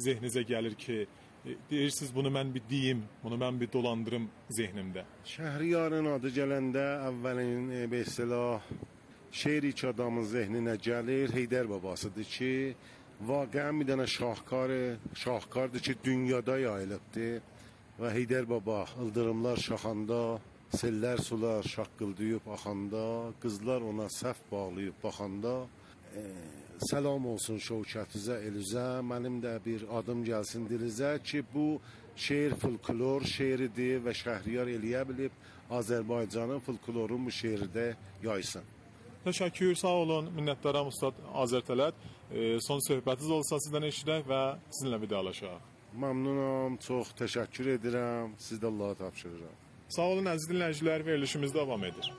zehninizə gəlir ki, deyirsiniz bunu mən bir deyim, bunu mən bir dolandırım zehnimdə? Şəhriyarın adı gələndə əvvəlin bir istilah şeiri ki adamın zehninə gəlir Heydər babasıdır ki, vaqəən bir dənə şahkardır ki, dünyada yayılıbdır və Heydər baba ildırımlar şaxanda, sellər sular şaqqıldayıb axanda, qızlar ona səf bağlayıb baxanda, Səlam olsun şövkətizə, elüzə, mənim də bir adım gəlsin dilizə ki, bu şeir folklor şeiridir və Şəhriyar eləyə bilib Azərbaycanın folklorun bu şeirdə yaysın. Təşəkkür, sağ olun, minnətdaram Ustad Azər Tələt. Son söhbətiniz olsa sizdən eşidək və sizinlə vidalaşaq. Məmnunam, çox təşəkkür edirəm, siz də Allaha tapşırıram. Sağ olun, əziz dinləyicilər, verilişimiz davam edir.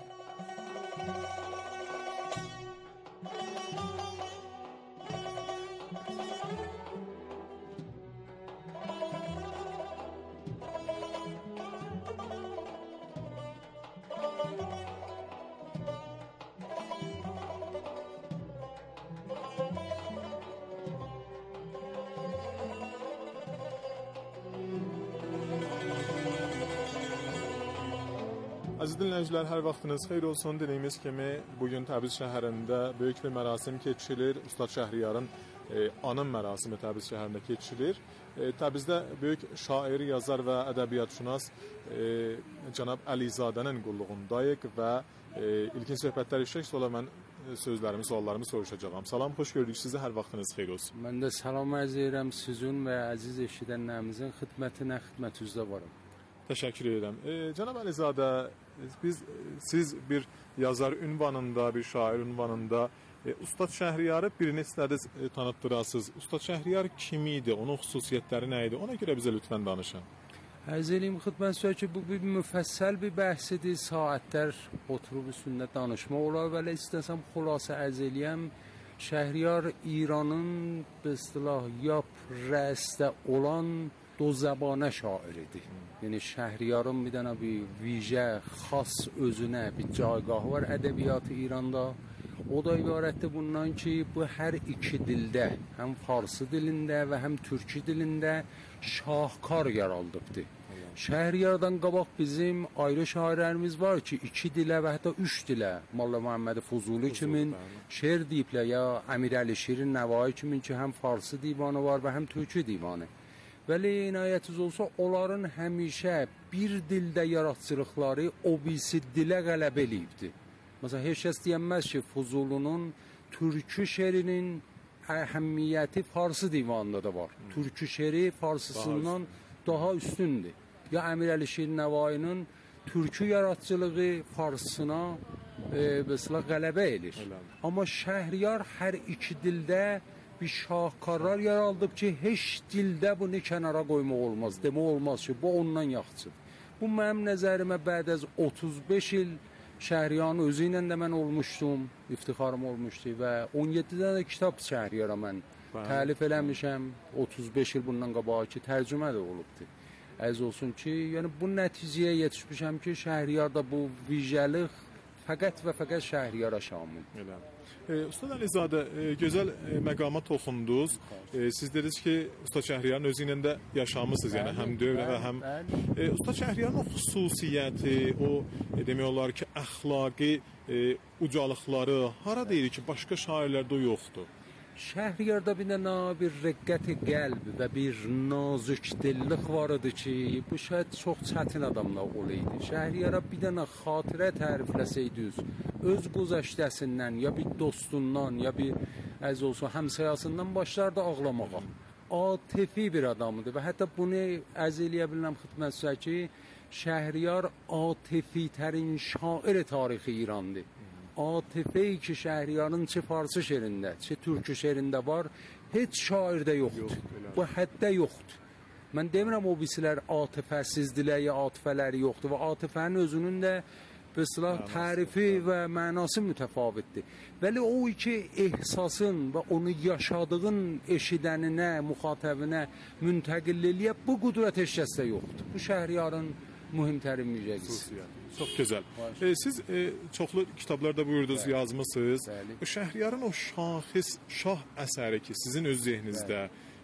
Əziz dinləyicilər, hər vaxtınız xeyir olsun. Dediyimiz kimi, bugün Təbriz şəhərində böyük bir mərasim keçirilir. Ustad Şəhriyarın anım mərasimi Təbriz şəhərində keçirilir. Təbrizdə böyük şair, yazar və ədəbiyyatşünas cənab Əlizadənin qulluğundayıq və ilkin söhbətlər işlək, sonra mən sözlərimi, suallarımı soruşacağam. Salam, xoş gördük sizi, hər vaxtınız xeyir olsun. Mən də salam ərz edirəm sizin və əziz eşidənlərimizin xidmətinə varım. Təşəkkür edirəm. Cənab Əlizadə, siz bir yazar ünvanında, bir şair ünvanında Ustad Şəhriyarı bir neçədə tanıtdırasınız. Ustad Şəhriyar kim idi? Onun xüsusiyyətləri nə idi? Ona görə bizə lütfən danışın. Ərz edeyim xidmətçilərə ki, bu bir müfəssəl bir bəhsidir. Saatlər oturub üstündə danışma olar və istəsəm xülasə ərz eləyəm. Şəhriyar İranın به اصطلاح yap rəsdə olan دو زبانه şairidir. Yəni Şəhriyarın bir dənə bir vijə, xas özünə bir cayqahı var ədəbiyyatı İranda. O da ibarətdir bundan ki, bu hər iki dildə, həm farsı dilində və həm türkü dilində şahkar yaradıbdır. Şəhriyardan qabaq bizim ayrı şairlərimiz var ki, iki dilə və hətta üç dilə, Molla Muhammed Fuzuli kimin şeir deyiblər ya Əmir Əli Şirin Nəvai kimin ki, həm farsı divanı var və həm türkü divanı. Vəli inayətiz olsa, onların həmişə bir dildə yaradıcılıqları o birisi dilə qələbə eləyibdir. Məsələn, heç kəs deyənməz ki, Fuzulunun türkü şeirinin əhəmiyyəti farsı divanında da var. Türkü şeiri farsısından daha üstündür. Ya Əmir Əli Şirin Nəvainin türkü yaradıcılığı farsına mesela qələbə elir. Amma Şəhriyar hər iki dildə bir şahkarlar yaraldıb ki, heç dildə bunu kənara qoymaq olmaz. Demək olmaz ki, bu ondan yaxçıdır. Bu mənim nəzərimə bəd az 35 il Şəhriyarın özü ilə də mən olmuşdum, iftixarım olmuşdu və 17 dənə kitab Şəhriyara mən təlif eləmişəm. 35 il bundan qabağı ki, tərcümə də olubdur. Əziz olsun ki, yəni bu nəticəyə yetişmişəm ki, Şəhriyarda bu vijəlik fəqət və fəqət Şəhriyara şamil. Elə. Ustad Əlizadə, gözəl məqama toxundunuz. Siz dediniz ki, Ustad Şəhriyarın özü ilə də yaşamısınız, yəni həm dövrə və həm... Ustad Şəhriyarın o xüsusiyyəti, o demək olar ki, əxlaqi ucalıqları hara deyir ki, başqa şairlərdə yoxdur? Şəhriyarda bir dənə bir rəqqət-i qəlb və bir nazik dillik var idi ki, bu şəyd çox çətin adamla olaydı. Şəhriyara bir dənə xatirə tərifləsəydiniz, öz güzəştəsindən, ya bir dostundan, ya bir əziz olsun həmsayasından başlardı ağlamağa. Atifi bir adamıdır və hətta bunu ərz eləyə bilirəm xidmətçilərə ki, Şəhriyar atifi tərin şair tarixi İrandır. Atife-i ki Şəhriyarın çi farsı şeirində, çi türkü şeirində var, heç şairdə yoxdur. Bu həddə yoxdur. Mən demirəm o birisilər atifəsizdirlər ya atifələri yoxdur və atifənin özünün də bəsələ tərifi və mənası mütəfavitdir. Vəli o iki ehsasın və onu yaşadığın eşidəninə, müxatəbinə müntəqilliliyə bu qüdrət heç kəsdə yoxdur. Bu Şəhriyarın mühimtərin müjəzisi. Çox gözəl. Siz çoxlu kitablarda buyurdunuz, yazmısınız. Şəhriyarın o şah əsəri ki, sizin öz zehninizdə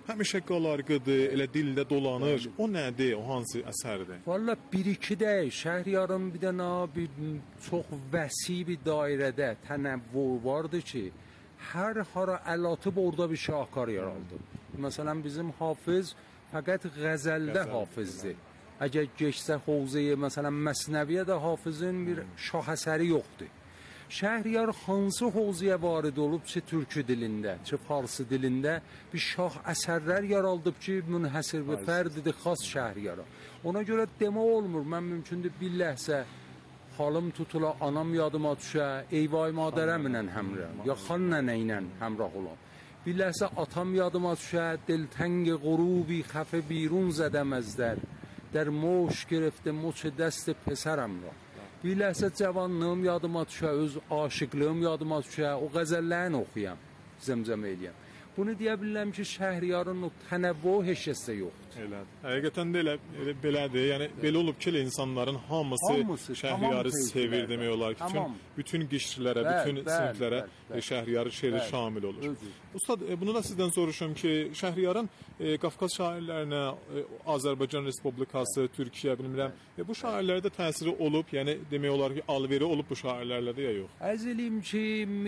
həmişə qalarqıdır, elə dildə dolanır. O nədir? O hansı əsərdir? Valla bir-iki də Şəhriyarın bir dənə bir çox vəsi bir dairədə tənəvvü vardı ki, hər hara əl atıb orada bir şahkar yarandı. Məsələn bizim Hafız fəqət qəzəldə hafizdir. Əgər geçsə havzəyə, məsələn Məsnəviyə də Hafizin bir şah əsəri yoxdur. Şəhriyar hansı havzəyə varid olub, çi türkü dilində, çi farsı dilində bir şah əsərlər yaraldıb ki, münhəsir və fərdidir xas Şəhriyara. Ona görə demə olmur, mən mümkündür bir ləhzə halım tutula, anam yadıma düşə, eyvay madərəmlə həmrəm, ya xan nənə ilə həmrah olan. Bir ləhzə atam yadıma düşə, diltəng qurubi xəfə birun zədəməzdər, در موش گرفته مچ دست پسرم را bir ləhzə cavanlığım yadıma düşə, öz aşıqlığım yadıma düşə, o qəzəllərini oxuyam, zəmzəm eləyəm. Bunu deyə bilirəm ki, Şəhriyarın o tənəvvü heç kəsdə yoxdur. Elədir. Həqiqətən də elə belədir. Yəni belə olub ki, insanların hamısı Şəhriyarı sevir demək olar ki, bütün qişrilərə, bütün siniflərə Şəhriyarı şeiri şamil olur. Ustad, bunu da sizdən soruşum ki, Şəhriyarın Qafqaz şairlərinə, Azərbaycan Respublikası, Türkiyə, bilmirəm, bu şairlərdə təsiri olub, yəni demək olar ki, alveri olub bu şairlərlə də ya yox? Ərz eləyim ki,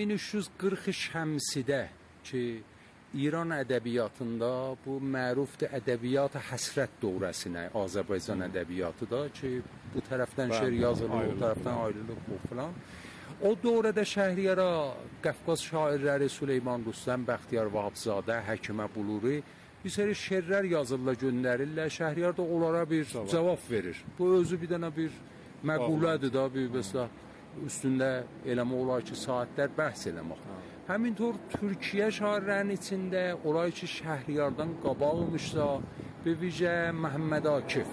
1340 şəmsidə ki, İran ədəbiyyatında bu mərufdur ədəbiyyat həsrət dövrəsinə, Azərbaycan ədəbiyyatı da ki, bu tərəfdən şeir yazılır, o tərəfdən ayrılıb bu filan. O dövrədə Şəhriyara Qafqaz şairləri Süleyman Rüstəm, Bəxtiyar Vahabzadə, Həkimə Buluri bir seri şeirlər yazırlar, göndərirlər. Şəhriyar da onlara bir cavab verir. Bu özü bir dənə bir məqulədir da, bir mesela üstündə eləmə olar ki, saatlər bəhs eləmək. Həmintor Türkiyə şairlərinin içində olay ki, Şəhriyardan qabaqmışsa, bir vicə Məhəmməd Akif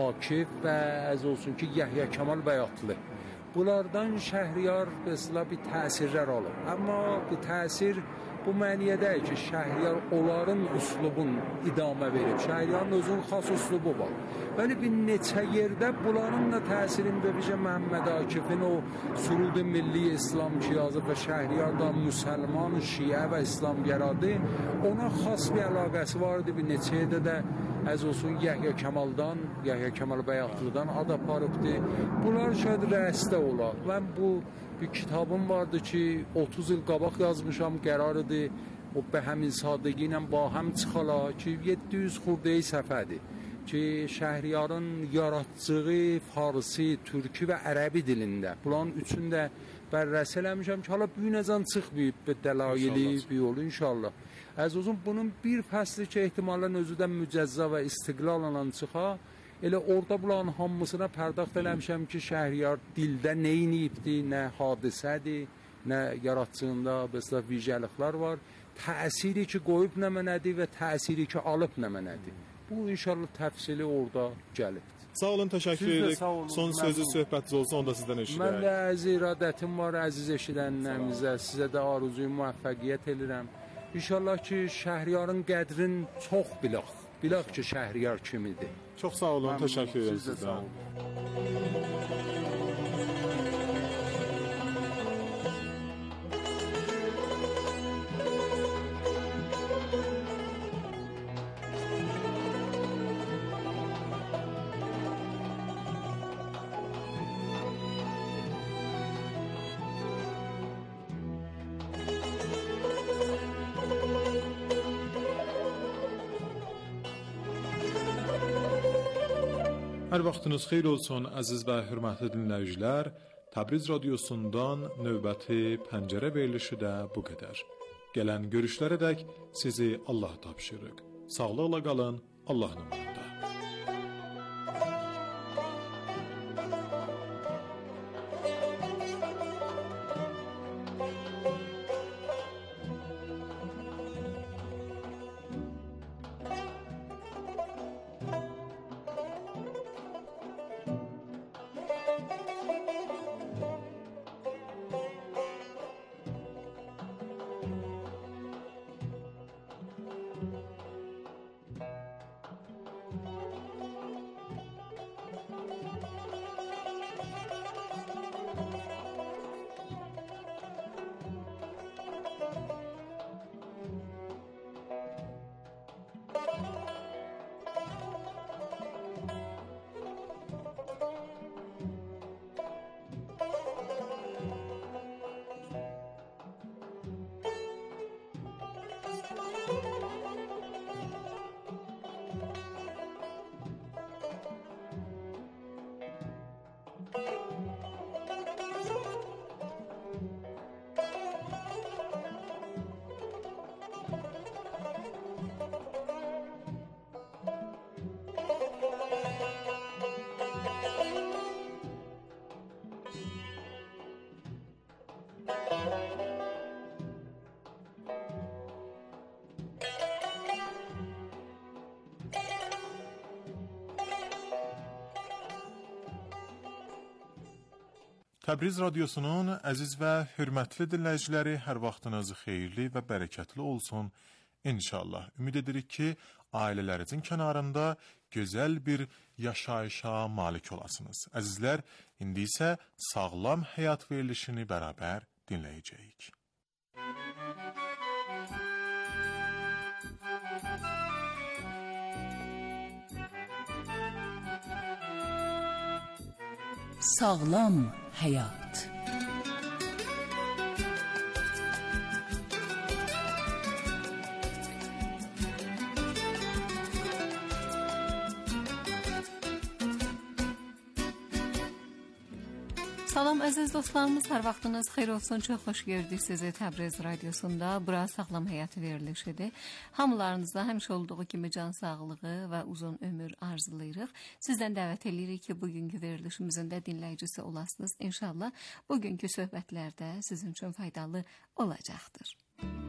və əz olsun ki, Yəhya Kemal Bəyatlı. Bunlardan Şəhriyar mesela bir təsirlər alır. Amma bu təsir bu məniyədir ki, Şəhriyar onların üslubun idamə verib. Şəhriyarın özünün xas üslubu var. Bəli, bir neçə yerdə bunların da təsirində vicə Məhəmməd Akifin o Surud-i Milli İslam ki yazıb və Şəhriyar da müsəlman, şiə və İslam yaradı. Ona xas bir əlaqəsi vardı. Bir neçə yerdə də əz olsun Yəhya Kemaldan, Yəhya Kemal Bəyatlıdan ad aparıbdı. Bunlar şöyle rəsdə olar. Mən bu bir kitabım vardı ki 30 il qabaq yazmışam, qərarıdır o be həmin sadəqi ilə ba həm çıxala ki 700 xurdeyi səfədir ki Şəhriyarın yaradıcılığı farsi, türkü və ərəbi dilində. Bunların üçündə bərrəs eləmişəm ki, hala büyünəcən çıxmayıb bir dəlayili bir yolu inşallah. Əz uzun bunun bir fəsli ki ehtimalən özüdən mücəzza və istiqlalla çıxa. Elə orada bulan hamısına pərdaxt eləmişəm ki, Şəhriyar dildə nə inibdir, nə hadisədir, nə yaradıcılığında mesela vicəliklər var. Təsiri ki qoyub nə mənədir və təsiri ki alıb nə mənədir. Bu inşallah təfsili orada gəlibdir. Sağ olun, təşəkkür edirik. Son sözü söhbətiniz olsa onu da sizdən eşidək. Mən də əziz iradətim var, əziz eşidənlərimizə, sizə də arzuyu müvəffəqiyyət edirəm. İnşallah ki, Şəhriyarın qədrin çox bilaq ki, Şəhriyar kimidir. Çox sağ olun, təşəkkür edirəm sizdən. Hər vaxtınız xeyir olsun, əziz və hörmətli dinləyicilər. Təbriz radiosundan növbəti pəncərə verilişi də bu qədər. Gələn görüşlərədək sizi Allah tapşırıq. Sağlıqla qalın, Allahın əmanında. Təbriz Radiosunun əziz və hörmətli dinləyiciləri, hər vaxtınız xeyirli və bərəkətli olsun. İnşallah. Ümid edirik ki, ailələrinizin kənarında gözəl bir yaşayışa malik olasınız. Əzizlər, indi isə sağlam həyat verilişini bərabər dinləyəcəyik. Sağlam həyat. Salam əziz dostlarımız, hər vaxtınız xeyir olsun. Çox xoş gördük sizi Təbriz Radiosunda. Bura Sağlam Həyat verilişidir. Hamılarınızda həmişə olduğu kimi can sağlığı və uzun ömür arzulayırıq. Sizdən dəvət edirik ki, bugünkü verilişimizin də dinləyicisi olasınız. İnşallah bugünkü söhbətlər də sizin üçün faydalı olacaqdır.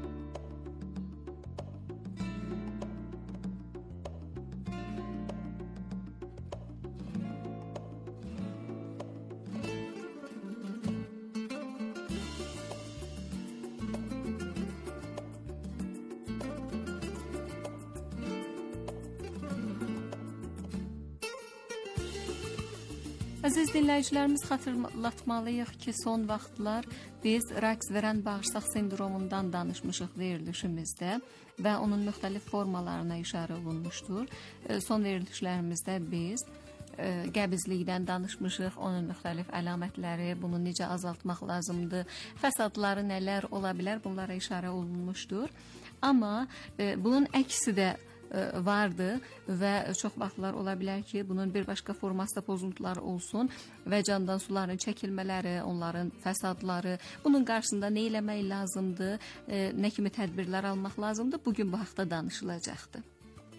Əziz dinləyicilərimiz, xatırlatmalıyıq ki, son vaxtlar biz raks verən bağırsaq sindromundan danışmışıq verilişimizdə və onun müxtəlif formalarına işarə olunmuşdur. Son verilişlərimizdə biz qəbizlikdən danışmışıq, onun müxtəlif əlamətləri, bunu necə azaltmaq lazımdır, fəsadları nələr ola bilər, bunlara işarə olunmuşdur. Amma bunun əksi də vardı və çox vaxtlar ola bilər ki, bunun bir başqa formasında pozuntular olsun və candan suların çəkilmələri, onların fəsadları, bunun qarşısında nə eləmək lazımdır, nə kimi tədbirlər almaq lazımdır, bugün bu haqda danışılacaqdır.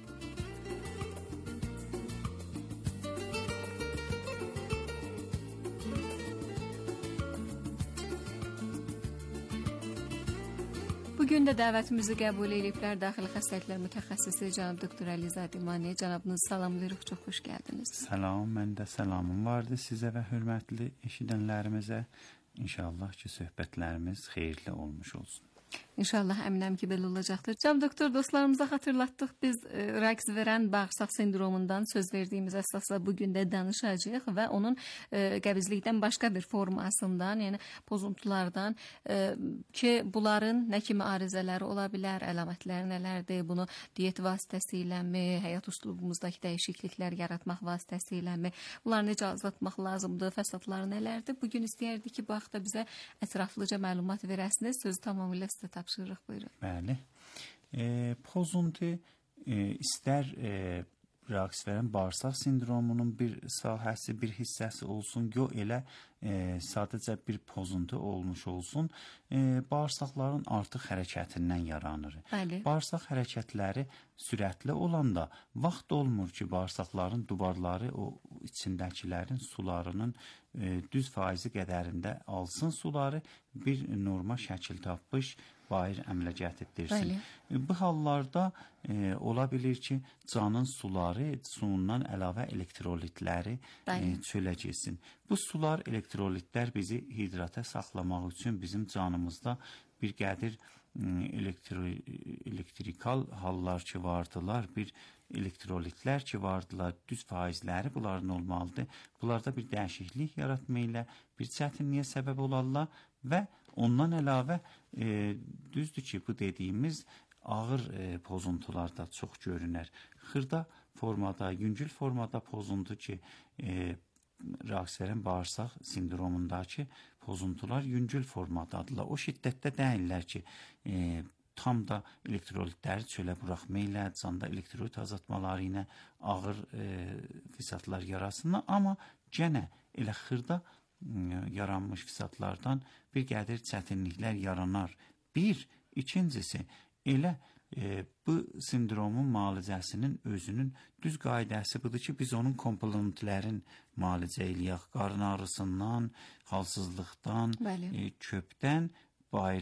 Bugün də dəvətimizi qəbul ediblər daxili xəstəliklər mütəxəssisi cənab doktor Əlizadə Mani. Cənabınızı salamlayırıq, çox xoş gəldiniz. Salam, məndə salamım vardı sizə və hörmətli eşidənlərimizə. İnşallah ki, söhbətlərimiz xeyirli olmuş olsun. İnşallah əminəm ki, belə olacaqdır. Cənab doktor, dostlarımıza xatırlatdıq, biz raks verən bağırsaq sindromundan söz verdiyimiz əsasla bugün də danışacağıq və onun qəbizlikdən başqa bir formasından, yəni pozuntulardan ki, bunların nə kimi arızələri ola bilər, əlamətləri nələrdir, bunu diyet vasitəsiləmi, həyat üslubumuzdakı dəyişikliklər yaratmaq vasitəsiləmi, bunları necə azaltmaq lazımdır, fəsadları nələrdir? Bugün istəyərdik ki, bu haqda bizə ətraflıca məlumat verəsiniz. Sözü tamamilə sizə tapşırırıq, buyurun. Bəli. Pozuntu istər raks verən bağırsaq sindromunun bir sahəsi, bir hissəsi olsun, yox elə sadəcə bir pozuntu olmuş olsun, bağırsaqların artıq hərəkətindən yaranır. Bəli. Bağırsaq hərəkətləri sürətli olanda vaxt olmur ki, bağırsaqların duvarları o içindəkilərin sularının düz faizi qədərində alsın suları, bir norma şəkil tapmış bayır əmələ gətirdirsin. Bu hallarda ola bilir ki, canın suları, suyundan əlavə elektrolitləri çölə getsin. Bu sular, elektrolitlər bizi hidrata saxlamaq üçün bizim canımızda bir qədir elektrikal hallar ki vardılar, bir elektrolitlər ki vardılar, düz faizləri bunların olmalıdır. Bunlarda bir dəyişiklik yaratmayla bir çətinliyə səbəb olarlar və ondan əlavə düzdür ki, bu dediyimiz ağır pozuntularda çox görünər. Xırda formada, yüngül formada pozuntu ki, raks verən bağırsaq sindromundakı pozuntular yüngül formadadırlar. O şiddətdə deyirlər ki, tam da elektrolitləri çölə buraxmayla, canda elektrolit azaltmaları ilə ağır fəsadlar yaratsınlar, amma yenə elə xırda yaranmış fəsadlardan bir qədir çətinliklər yaranar. İkincisi, elə bu sindromun müalicəsinin özünün düz qaydası budur ki, biz onun komponentlərin müalicə eləyək. Qarın ağrısından, halsızlıqdan, köpdən, bayra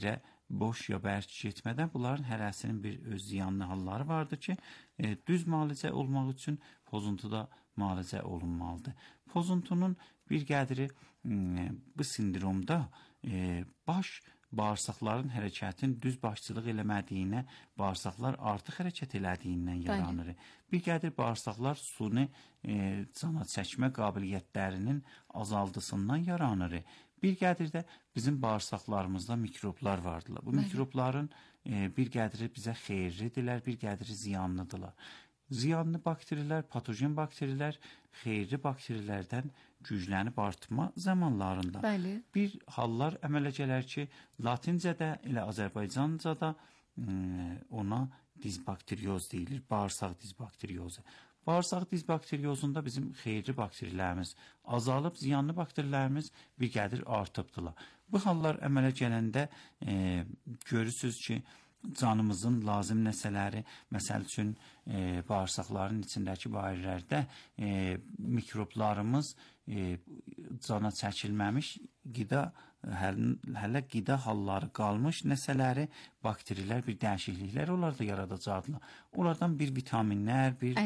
boş ya bərk getmədən bunların hərəsinin bir öz ziyanlı halları vardır ki, düz müalicə olmaq üçün pozuntuda müalicə olunmalıdır. Pozuntunun bir qədiri bu sindromda baş bağırsaqların hərəkətin düz başçılıq eləmədiyinə, bağırsaqlar artıq hərəkət elədiyindən yaranır. Bir qədir bağırsaqlar suni cana çəkmə qabiliyyətlərinin azaldısından yaranır. Bir qədir də bizim bağırsaqlarımızda mikroblar vardılar. Bu mikrobların bir qədiri bizə xeyirlidirlər, bir qədiri ziyanlıdırlar. Ziyanlı bakterilər, patojen bakterilər xeyirli bakterilərdən güclənib artma zamanlarında. Bir hallar əmələ gələr ki, latincədə, elə Azərbaycancada ona dizbakterioz deyilir, bağırsaq dizbakteriozu. Bağırsaq dizbakteriozunda bizim xeyirli bakterilərimiz azalıb, ziyanlı bakterilərimiz bir qədir artıbdılar. Bu hallar əmələ gələndə görürsünüz ki, canımızın lazım nəsələri, məsəl üçün bağırsaqların içindəki bayirlərdə mikroblarımız cana çəkilməmiş qida, hələ qida halları qalmış nəsələri, bakterilər, bir dəyişikliklər onlarda yaradacaqdılar. Onlardan bir vitaminlər, bir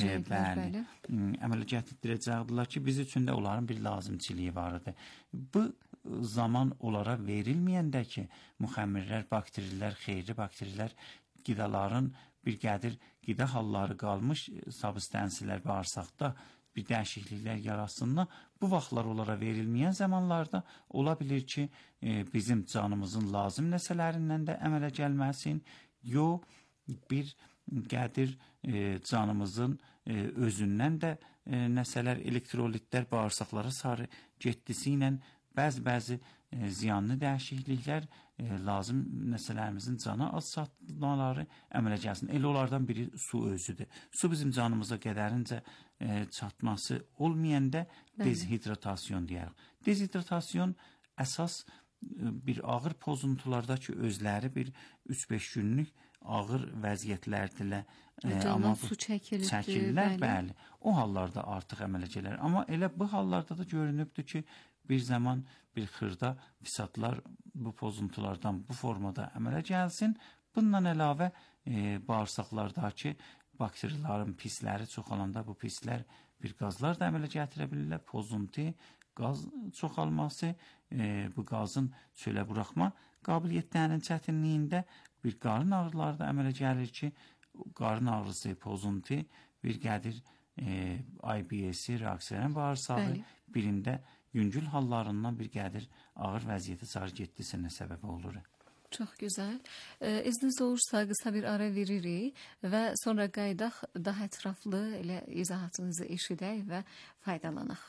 əmələ gətirəcəkdilər ki, biz üçün də onların bir lazımçiliyi var idi. Bu zaman onlara verilməyəndə ki, müxəmmirlər, bakterilər, xeyirli bakterilər qidaların bir qədir qida halları qalmış substansilər bağırsaqda bir dəyişikliklər yaratsınlar. Bu vaxtlar onlara verilməyən zamanlarda ola bilir ki, bizim canımızın lazım nəsələrindən də əmələ gəlməsin, yox bir qədir canımızın özündən də nəsələr, elektrolitlər bağırsaqlara sarı getdisi ilə bəzi ziyanlı dəyişikliklər lazım nəsələrimizin cana az çatmaları əmələ gəlsin. Elə onlardan biri su özüdür. Su bizim canımıza qədərincə çatması olmayanda dezidratasyon deyərik. Dezidratasyon əsas bir ağır pozuntularda ki, özləri bir 3-5 günlük ağır vəziyyətlərdirlər. Amma su çəkilirlər, bəli. O hallarda artıq əmələ gələr. Amma elə bu hallarda da görünübdür ki, bir zaman bir xırda fisatlar bu pozuntulardan bu formada əmələ gəlsin. Bundan əlavə bağırsaqlardakı bakteriyaların pisləri çoxalanda bu pislər bir qazlar da əmələ gətirə bilirlər. Pozuntu, qaz çoxalması, bu qazın çölə buraxma qabiliyyətlərinin çətinliyində bir qarın ağrıları da əmələ gəlir ki, qarın ağrısı, pozuntu, bir qədir IBS-i, reaksiyon bağırsağı birində yüngül hallarından bir qədir ağır vəziyyətə sarı getdisinə səbəb olur. Çox gözəl. İzniniz olursa qısa bir ara veririk və sonra qayıdaq daha ətraflı elə izahatınızı eşidək və faydalanaq.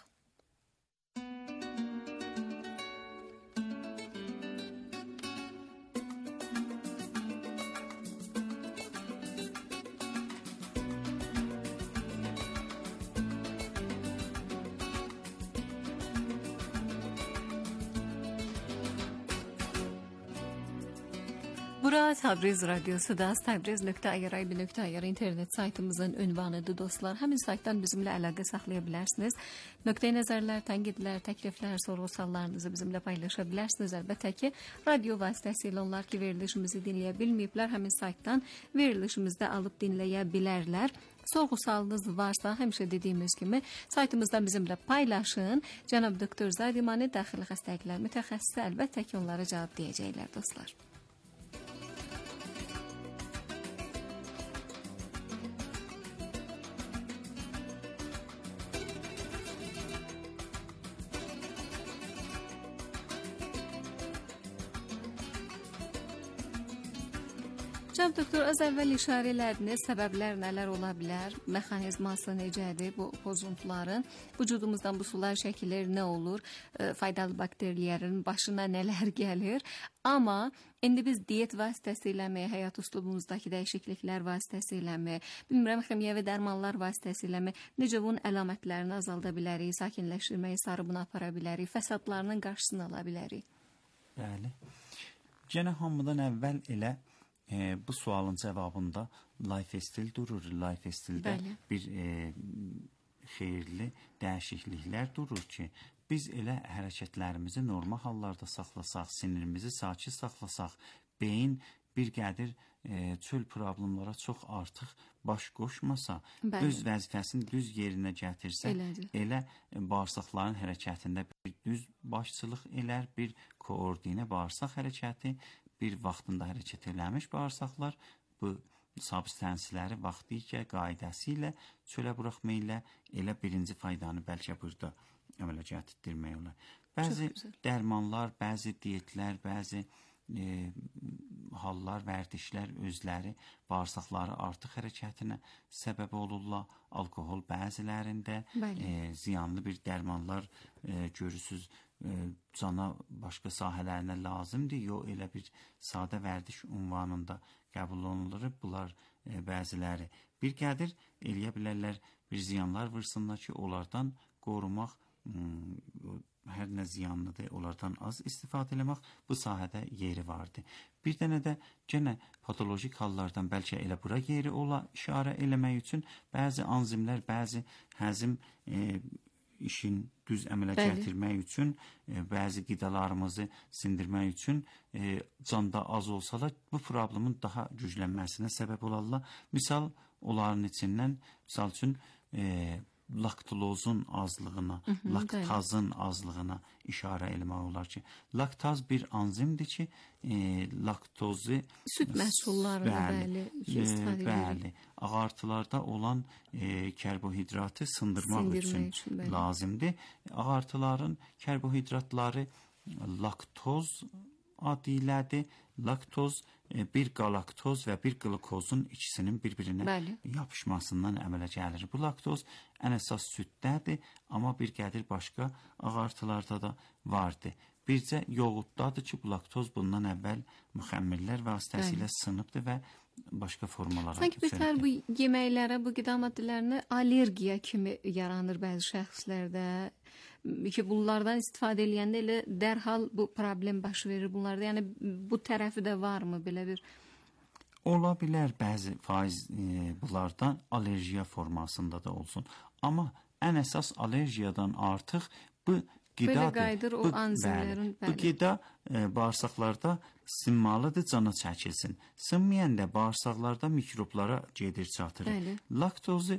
Bura Təbriz Radyosu'da Təbriz.ir internet saytımızın ünvanıdır dostlar. Həmin saytdan bizimlə əlaqə saxlaya bilərsiniz. Nöqteyi nəzərlər, tənqidlər, təkliflər, sorğu-suallarınızı bizimlə paylaşa bilərsiniz. Əlbəttə ki, radio vasitəsilə onlar ki, verilişimizi dinləyə bilməyiblər, həmin saytdan verilişimizdə alıb dinləyə bilərlər. Sorğu-sualınız varsa, həmişə dediyimiz kimi, saytımızdan bizimlə paylaşın. Cənab Doktor Zadimani daxili xəstəliklər mütəxəssisi əlbəttə ki, onlara cavab deyəcəklər dostlar. Cənab doktor, az əvvəl işarə elədiniz, səbəblər nələr ola bilər, mexanizması necədir bu pozuntuların, vücudumuzdan bu sular çəkilir, nə olur, faydalı bakterilərin başına nələr gəlir, amma indi biz diyet vasitəsiləmi, həyat üslubumuzdakı dəyişikliklər vasitəsiləmi, bilmirəm, ximyəvi dərmanlar vasitəsiləmi, necə bunun əlamətlərini azalda bilərik, sakinləşdirməyi sarımına apara bilərik, fəsadlarının qarşısını ala bilərik? Bəli. Gənə hamıdan əvvəl elə bu sualın cavabında Lifestil durur. Lifestildə bir xeyirli dəyişikliklər durur ki, biz elə hərəkətlərimizi normal hallarda saxlasaq, sinirimizi sakit saxlasaq, beyin bir qədir çöl problemlara çox artıq baş qoşmasa, öz vəzifəsini düz yerinə gətirsə, elə bağırsaqların hərəkətində bir düz başçılıq elər, bir koordinə bağırsaq hərəkəti, bir vaxtında hərəkət eləmiş bağırsaqlar bu substansları vaxtı qaydası ilə çölə buraxma ilə elə birinci faydanı bəlkə burada əməliyyat etdirmək olar. Bəzi dərmanlar, bəzi diyetlər, bəzi hallar, vərdişlər özləri bağırsaqları artıq hərəkətinə səbəb olurlar. Alkohol bəzilərində ziyanlı bir dərmanlar görürsüz, cana başqa sahələrinə lazımdır. Yox, elə bir sadə vərdiş ünvanında qəbul olunur. Bunlar bəziləri bir qədir eləyə bilərlər, bir ziyanlar vırsınlar ki, onlardan qorumaq hər nə ziyanlıdır, onlardan az istifadə eləmək bu sahədə yeri vardır. Bir dənə də yenə patolojik hallardan bəlkə elə bura yeri ola işarə eləmək üçün bəzi enzimlər, bəzi həzm işin düz əmələ gətirmək üçün, bəzi qidalarımızı sindirmək üçün canda az olsa da bu problemin daha güclənməsinə səbəb olarlar. Misal, onların içindən, misal üçün, laktozun azlığına, laktazın azlığına işarə eləmək olar ki, laktaz bir enzimdir ki, laktozu süd məhsullarını bəli, ağartılarda olan karbohidratı sındırmaq üçün lazımdır. Ağartıların karbohidratları laktoz adı ilədir. Laktoz bir galaktoz və bir qlukozun ikisinin bir-birinə yapışmasından əmələ gəlir. Bu laktoz ən əsas süddədir, amma bir qədir başqa ağartılarda da vardır. Bircə yoğurtdadır ki, bu laktoz bundan əvvəl müxəmmirlər vasitəsilə sınıbdır və başqa formalara sanki bitər bu yeməklərə, bu qida maddələrinə allergiya kimi yaranır bəzi şəxslərdə ki, bunlardan istifadə eləyəndə elə dərhal bu problem baş verir bunlarda. Yəni bu tərəfi də varmı belə bir? Ola bilər, bəzi faiz bunlardan allergiya formasında da olsun. Amma ən əsas allergiyadan artıq bu qidadır. Belə qaydır o enzimlərin. Bu qida bağırsaqlarda sınmalıdır, cana çəkilsin. Sınmayəndə bağırsaqlarda mikroblara gedir, çatır. Laktozu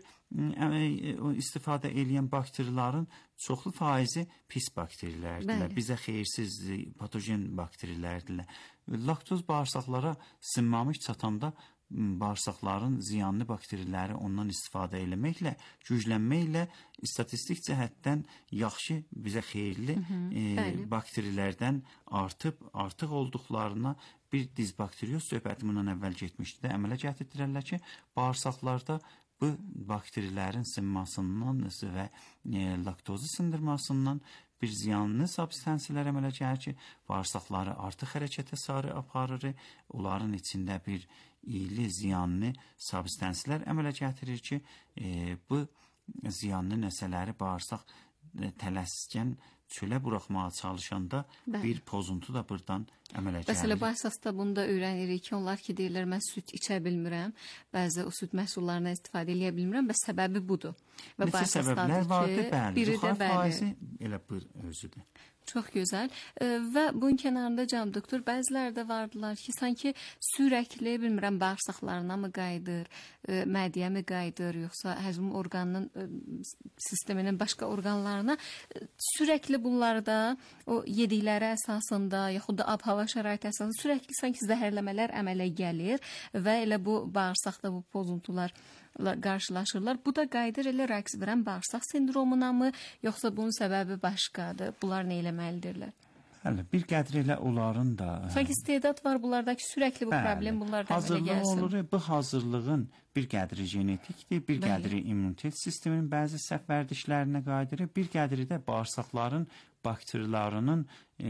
istifadə edən bakterilərin çoxlu faizi pis bakterilərdirlər. Bizə xeyirsiz patogen bakterilərdirlər. Laktoz bağırsaqlara sınmamış çatanda bağırsaqların ziyanlı bakteriləri ondan istifadə eləməklə, güclənməklə statistik cəhətdən yaxşı, bizə xeyirli bakterilərdən artıq olduqlarına bir dizbakterioz söhbəti bundan əvvəl getmişdi də əmələ gətirdirərlər ki, bağırsaqlarda bu bakterilərin sınmasından və laktozu sındırmasından bir ziyanlı substansiyələr əmələ gəlir ki, bağırsaqları artıq hərəkətə sarı aparır, onların içində bir iyili, ziyanlı substansiyələr əmələ gətirir ki, bu ziyanlı nəsələri bağırsaq tələskən çölə buraxmağa çalışanda bir pozuntu da buradan əmələ gəlir. Məsələ bağırsaqda bunu da öyrənirik ki, onlar ki, deyirlər, mən süd içə bilmirəm, bəzi o süd məhsullarına istifadə eləyə bilmirəm və səbəbi budur. Və neçə səbəblər vardır, bəli, zuxar faizi elə bir özüdür. Çox gözəl. Və bunun kənarında Cənab doktor, bəziləri də vardılar ki, sanki sürəkli, bilmirəm, bağırsaqlarına mı qayıdır, mədiyə mi qayıdır, yoxsa həzm orqanının sisteminin başqa orqanlarına sürəkli bunlarda o yedikləri əsasında, yaxud da ab-hava şəraiti əsasında sürəkli sanki zəhərləmələr əmələ gəlir və elə bu bağırsaqda bu pozuntular qarşılaşırlar. Bu da qayıdır elə rəqs verən bağırsaq sindromuna mı, yoxsa bunun səbəbi başqadır? Bunlar nə eləməlidirlər? Hələ bir qədər elə onların da sanki istedad var bunlardakı sürəkli bu problem bunlardan əmələ gəlsin. Hazırlıq olur. Bu hazırlığın bir qədri genetikdir, bir qədri immunitet sisteminin bəzi səhv vərdişlərinə qayıdır, bir qədri də bağırsaqların bakteriyalarının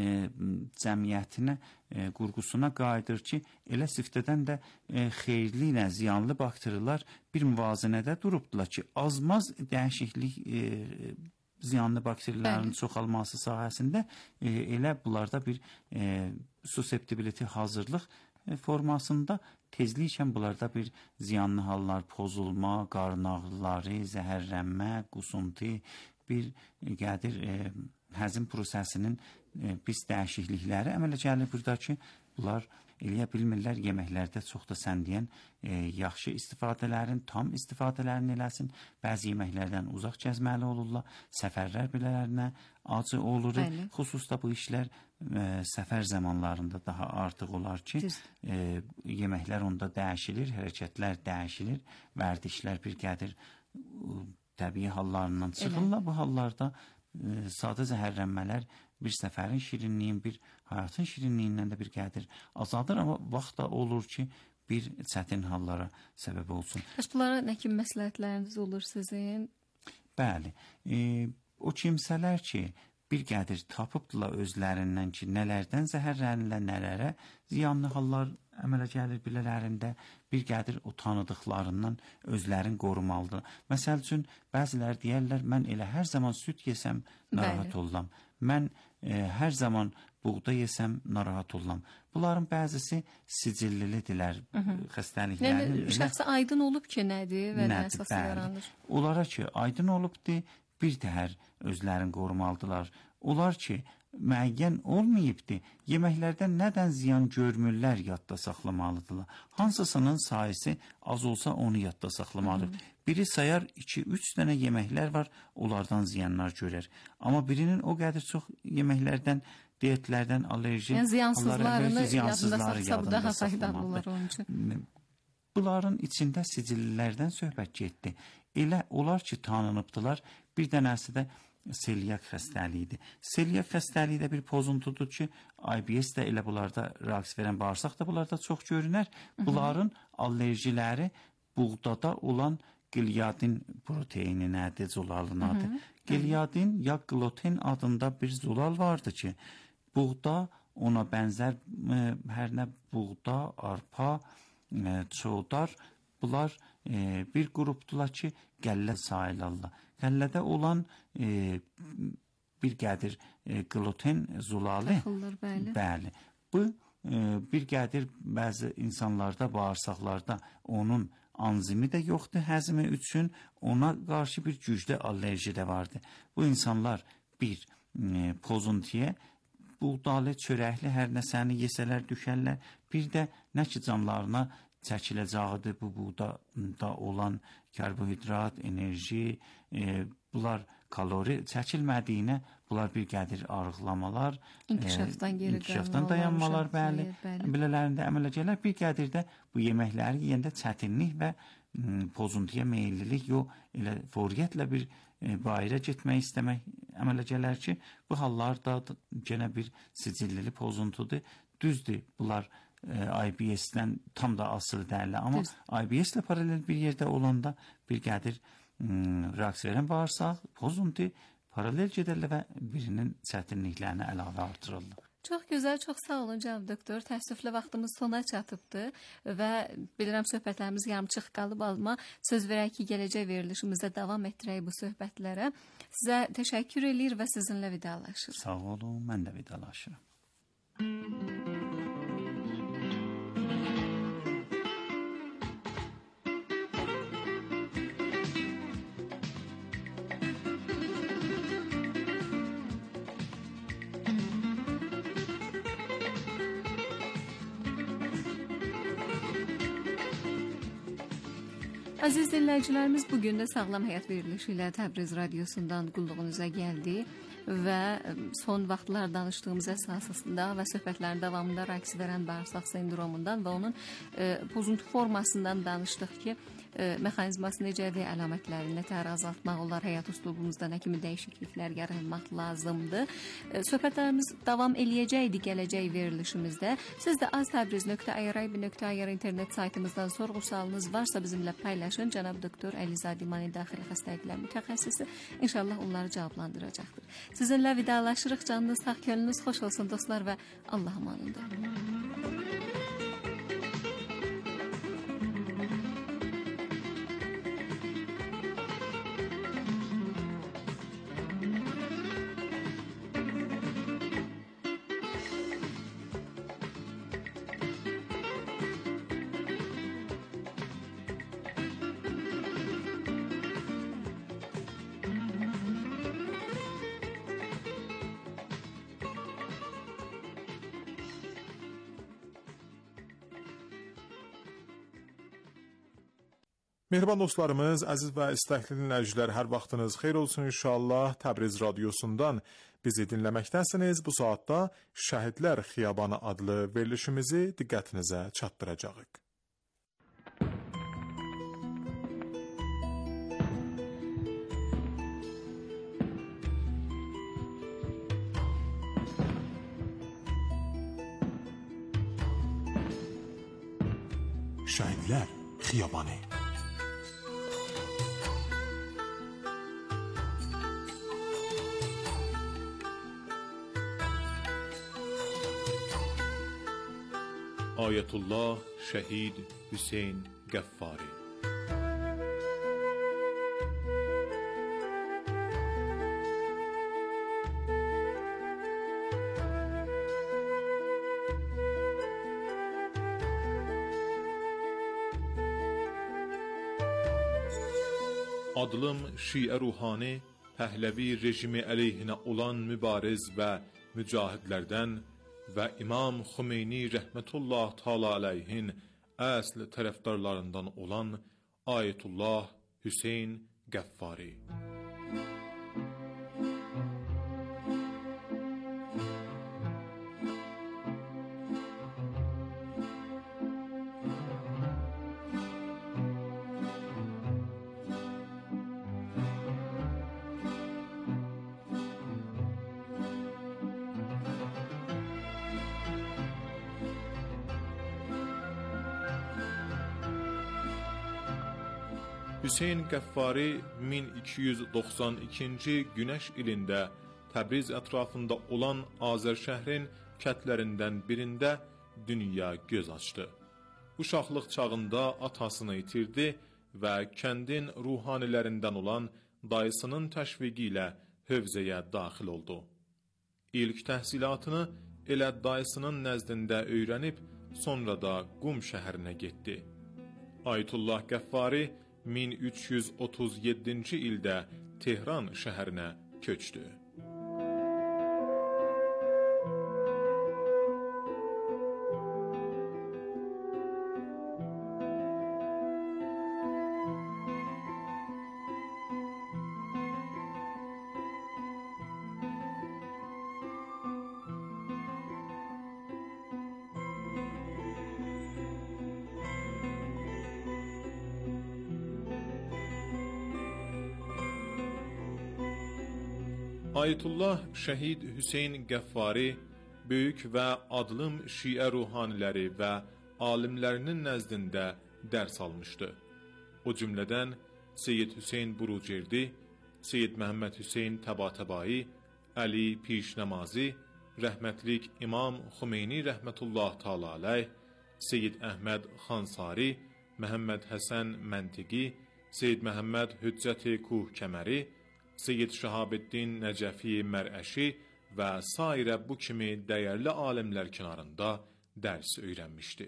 cəmiyyətinə, qurğusuna qayıdır ki, elə siftədən də xeyirli ilə ziyanlı bakteriyalar bir müvazinədə durubdular ki, azmaz dəyişiklik ziyanlı bakteriyaların çoxalması sahəsində elə bunlarda bir susceptibility hazırlıq formasında tezliklə bunlarda bir ziyanlı hallar, pozulma, qarın ağrıları, zəhərlənmə, qusuntu, bir qədir həzm prosesinin pis dəyişiklikləri əmələ gəlir burada ki, bunlar eləyə bilmirlər. Yeməklərdə çox da sən deyən yaxşı istifadələrin, tam istifadələrini eləsin. Bəzi yeməklərdən uzaq gəzməli olurlar. Səfərlər bilələrinə acı olur. Bəli. Xüsusda bu işlər səfər zamanlarında daha artıq olar ki, yeməklər onda dəyişilir, hərəkətlər dəyişilir, vərdişlər bir qədir təbii hallarından çıxırlar. Bu hallarda sadə zəhərlənmələr bir səfərin şirinliyin, bir həyatın şirinliyindən də bir qədir azadır, amma vaxt da olur ki, bir çətin hallara səbəb olsun. Bunlara nə kimi məsləhətləriniz olur sizin? Bəli, o kimsələr ki, bir qədir tapıbdılar özlərindən ki, nələrdən zəhərlənirlər, nələrə ziyanlı hallar əmələ gəlir bilələrində, bir qədir o tanıdıqlarından özlərini qorumalıdır. Məsəl üçün, bəzilər deyərlər, mən elə hər zaman süd yesəm narahat oluram. Mən hər zaman buğda yesəm narahat oluram. Bunların bəzisi sicillilidirlər, xəstəliklərin. Yəni, şəxsə aydın olub ki, nədir və nə əsas yaranır? Onlara ki, aydın olubdur, bir təhər özlərini qorumalıdırlar. Onlar ki, müəyyən olmayıbdır, yeməklərdən nədən ziyan görmürlər yadda saxlamalıdırlar. Hansısının sayısı az olsa onu yadda saxlamalıdır. Biri sayar 2-3 dənə yeməklər var, onlardan ziyanlar görər. Amma birinin o qədər çox yeməklərdən, diyetlərdən, alerji... Yəni, ziyansızlarını yadda saxsa bu daha faydalı olar onun üçün. Bunların içində sicillilərdən söhbət getdi. Elə olar ki, tanınıbdılar, bir dənəsi də selyak xəstəliyidir. Selyak xəstəliyi də bir pozuntudur ki, IBS də elə bunlarda reaksiya verən bağırsaq da bunlarda çox görünər. Bunların alerjiləri buğdada olan gliadin proteininədir, zulalın adı. Gliadin ya gluten adında bir zulal vardı ki, buğda ona bənzər hər nə buğda, arpa, çoğdar, bunlar bir qrupdular ki, qəllə sayılarlar. Qəllədə olan bir qədir gluten zulalı. Bəli. Bu bir qədir bəzi insanlarda, bağırsaqlarda onun anzimi də yoxdur həzmi üçün, ona qarşı bir güclü alerji də vardı. Bu insanlar bir pozuntuya, buğdalı, çörəkli hər nəsəni yesələr, düşərlər, bir də nə ki canlarına çəkiləcəyidir bu buğdada olan karbohidrat, enerji, bunlar kalori çəkilmədiyinə bunlar bir qədir arıqlamalar, inkişafdan dayanmalar, bəli, belələrində əmələ gələr. Bir qədir də bu yeməkləri yeyəndə çətinlik və pozuntuya meyillilik, elə foriyyətlə bir bayıra getmək istəmək əmələ gələr ki, bu hallarda genə bir sicillili pozuntudur. Düzdür, bunlar IBS-dən tam da asılı deyirlər, amma IBS-lə paralel bir yerdə olanda bir qədir reaksiya verən bağırsaq, pozuntu paralel gedərlər və birinin çətinliklərini əlavə artırırlar. Çox gözəl, çox sağ olun cənab doktor. Təəssüflə vaxtımız sona çatıbdır və bilirəm söhbətlərimiz yarımçıq qalıb, amma söz verək ki, gələcək verilişimizdə davam etdirək bu söhbətlərə. Sizə təşəkkür eləyir və sizinlə vidalaşırıq. Sağ olun, mən də vidalaşıram. Əziz dinləyicilərimiz, bugün də Sağlam Həyat verilişi ilə Təbriz radiosundan qulluğunuza gəldi və son vaxtlar danışdığımız əsasında və söhbətlərin davamında rəqs verən bağırsaq sindromundan və onun pozuntu formasından danışdıq ki, mexanizması necədir, əlamətlərini nətər azaltmaq olar, həyat üslubumuzda nə kimi dəyişikliklər yaratmaq lazımdır. Söhbətlərimiz davam eləyəcəkdi gələcək verilişimizdə. Siz də aztabriz.irib.ir internet saytımızdan sorğu-sualınız varsa bizimlə paylaşın. Cənab doktor Əlizade İmani daxili xəstəliklər mütəxəssisi inşallah onları cavablandıracaqdır. Sizinlə vidalaşırıq. Canınız sağ, könlünüz xoş olsun dostlar və Allah amanında. Mehriban dostlarımız, əziz və istəkli dinləyicilər, hər vaxtınız xeyir olsun inşallah. Təbriz radiosundan bizi dinləməkdəsiniz. Bu saatda Şəhidlər Xiyabanı adlı verilişimizi diqqətinizə çatdıracağıq. Şəhidlər Xiyabanı. Ayetullah Şəhid Hüseyn Qəffari. Adlım Şiə ruhani, Pəhləvi rejimi əleyhinə olan mübariz və mücahidlərdən və İmam Xümeyni rəhmətullah təala əleyhin əsl tərəfdarlarından olan Ayetullah Hüseyn Qəffari. Hüseyn Qəffari 1292-ci günəş ilində Təbriz ətrafında olan Azərşəhrin kətlərindən birində dünya göz açdı. Uşaqlıq çağında atasını itirdi və kəndin ruhanilərindən olan dayısının təşviqi ilə hövzəyə daxil oldu. İlk təhsilatını elə dayısının nəzdində öyrənib, sonra da Qum şəhərinə getdi. Ayetullah Qəffari 1337-ci ildə Tehran şəhərinə köçdü. Ayetullah Şəhid Hüseyn Qəffari böyük və adlım Şiə ruhaniləri və alimlərinin nəzdində dərs almışdı. O cümlədən Seyyid Hüseyn Burucerdi, Seyyid Məhəmməd Hüseyn Təbatəbai, Əli Pişnəmazi, rəhmətlik İmam Xümeyni rəhmətullah təala əleyh, Seyyid Əhməd Xansari, Məhəmməd Həsən Məntiqi, Seyyid Məhəmməd Hüccəti Kuh Kəməri, Seyyid Şahabəddin Nəcəfi Mərəşi və sairə bu kimi dəyərli alimlər kənarında dərs öyrənmişdi.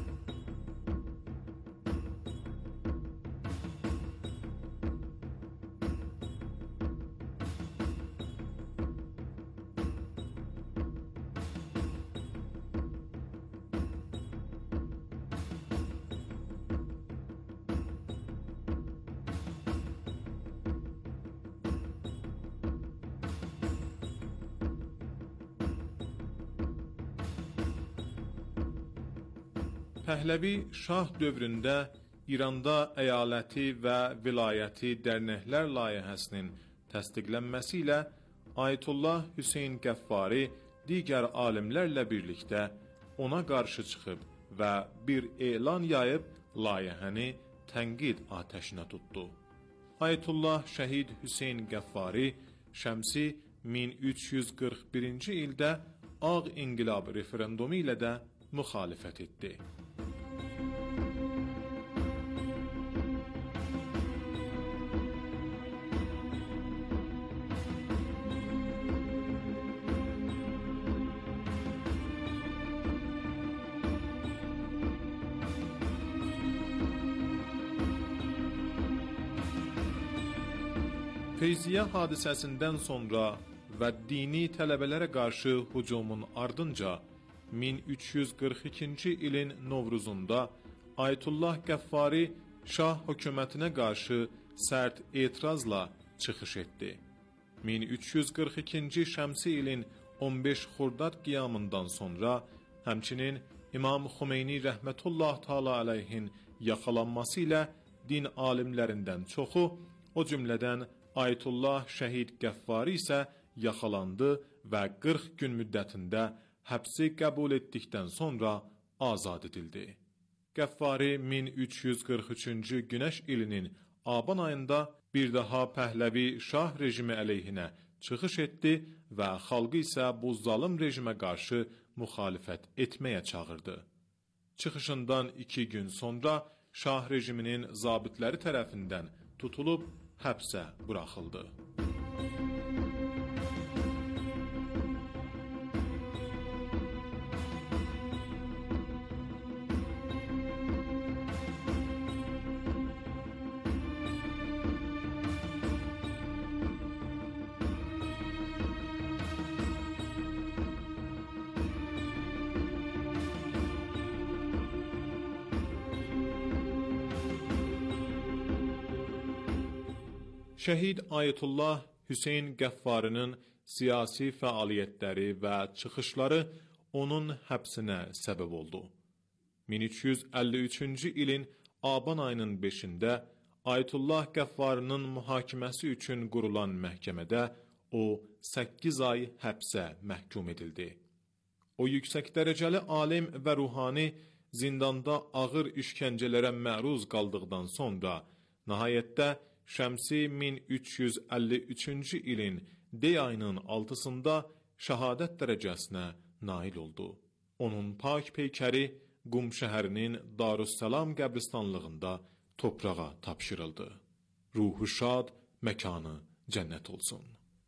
Pəhləvi şah dövründə İranda əyaləti və vilayəti dərnəklər layihəsinin təsdiqlənməsi ilə Ayetullah Hüseyn Qəffari digər alimlərlə birlikdə ona qarşı çıxıb və bir elan yayıb layihəni tənqid atəşinə tutdu. Ayetullah Şəhid Hüseyn Qəffari şəmsi 1341-ci ildə Ağ İnqilab referendumu ilə də müxalifət etdi. Feyziyyə hadisəsindən sonra və dini tələbələrə qarşı hücumun ardınca 1342-ci ilin Novruzunda Ayetullah Qəffari Şah hökumətinə qarşı sərt etirazla çıxış etdi. 1342-ci Şəmsi ilin 15 Xordad qiyamından sonra həmçinin İmam Xomeyni rəhmətullah taala əleyhin yaxalanması ilə din alimlərindən çoxu, o cümlədən Ayətullah Şəhid Qəffari isə yaxalandı və 40 gün müddətində həbsi qəbul etdikdən sonra azad edildi. Qəffari 1343-cü Günəş ilinin Aban ayında bir daha Pəhləvi Şah rejimi əleyhinə çıxış etdi və xalqı isə bu zalım rejimə qarşı müxalifət etməyə çağırdı. Çıxışından 2 gün sonra Şah rejiminin zabitləri tərəfindən tutulub həbsə buraxıldı. Şəhid Ayətullah Hüseyn Qəffarinin siyasi fəaliyyətləri və çıxışları onun həbsinə səbəb oldu. 1353-cü ilin Aban ayının 5-də Ayətullah Qəffarinin mühakiməsi üçün qurulan məhkəmədə o 8 ay həbsə məhkum edildi. O yüksək dərəcəli alim və ruhani zindanda ağır işgəncələrə məruz qaldıqdan sonra nəhayətdə Şəmsi 1353-cü ilin dey ayının 6-sında şəhadət dərəcəsinə nail oldu. Onun pak peykəri Qum şəhərinin Darüssalam qəbristanlığında toprağa tapşırıldı. Ruhu şad, məkanı cənnət olsun.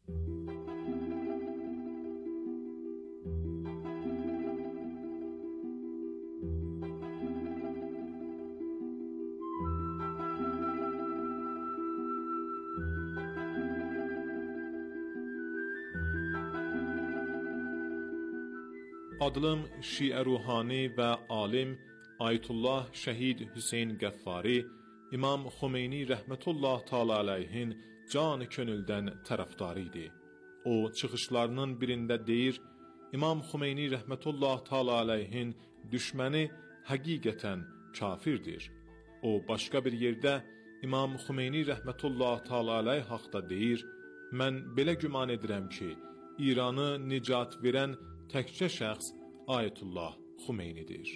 Adlım Şiə ruhani və alim Ayətullah Şəhid Hüseyn Qəffari, İmam Xomeyni rəhmətullah taala əleyhin can könüldən tərəfdarı idi. O çıxışlarının birində deyir, İmam Xomeyni rəhmətullah taala əleyhin düşməni həqiqətən kafirdir. O başqa bir yerdə İmam Xomeyni rəhmətullah taala əleyh haqda deyir, mən belə güman edirəm ki, İranı nicat verən təkcə şəxs Ayətullah Xomeynidir.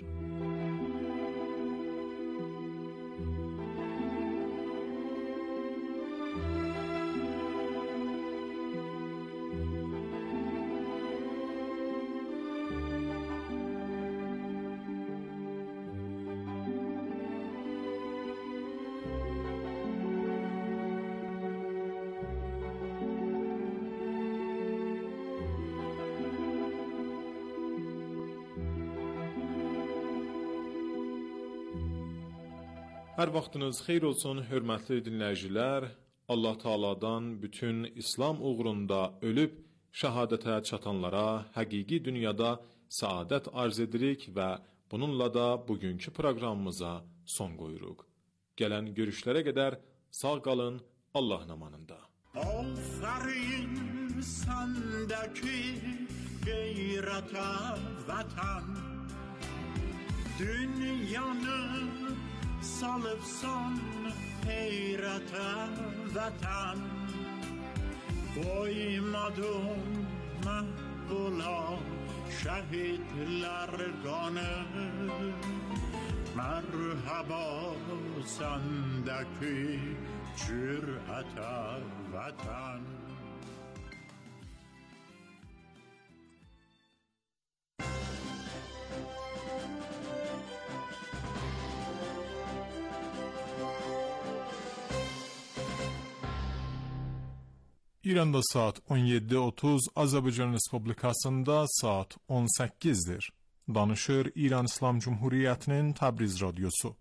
Hər vaxtınız xeyir olsun, hörmətli dinləyicilər. Allah Taala'dan bütün İslam uğrunda ölüb şəhadətə çatanlara həqiqi dünyada səadət arz edirik və bununla da bugünkü proqramımıza son qoyuruq. Gələn görüşlərə qədər sağ qalın, Allahın amanında. Afərin səndəki qeyrətə vətən, dünyanı salıbsan heyrətə vətən, qoymadın məhvula şəhidlər qanı, mərhəba səndəki cürətə vətən. İranda saat 17:30, Azərbaycan Respublikasında saat 18'dir. Danışır İran İslam Cumhuriyyətinin Təbriz Radyosu.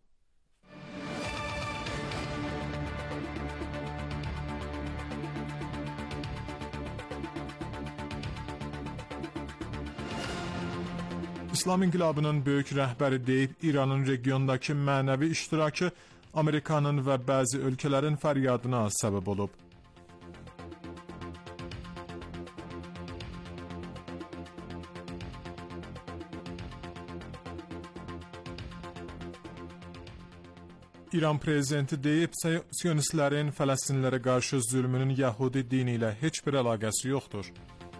İslam İnqilabının böyük rəhbəri deyib İranın regiondakı mənəvi iştirakı Amerikanın və bəzi ölkələrin fəryadına səbəb olub. İran prezidenti deyib, Siyonistlərin Fələstinlərə qarşı zülmünün Yəhudi dini ilə heç bir əlaqəsi yoxdur.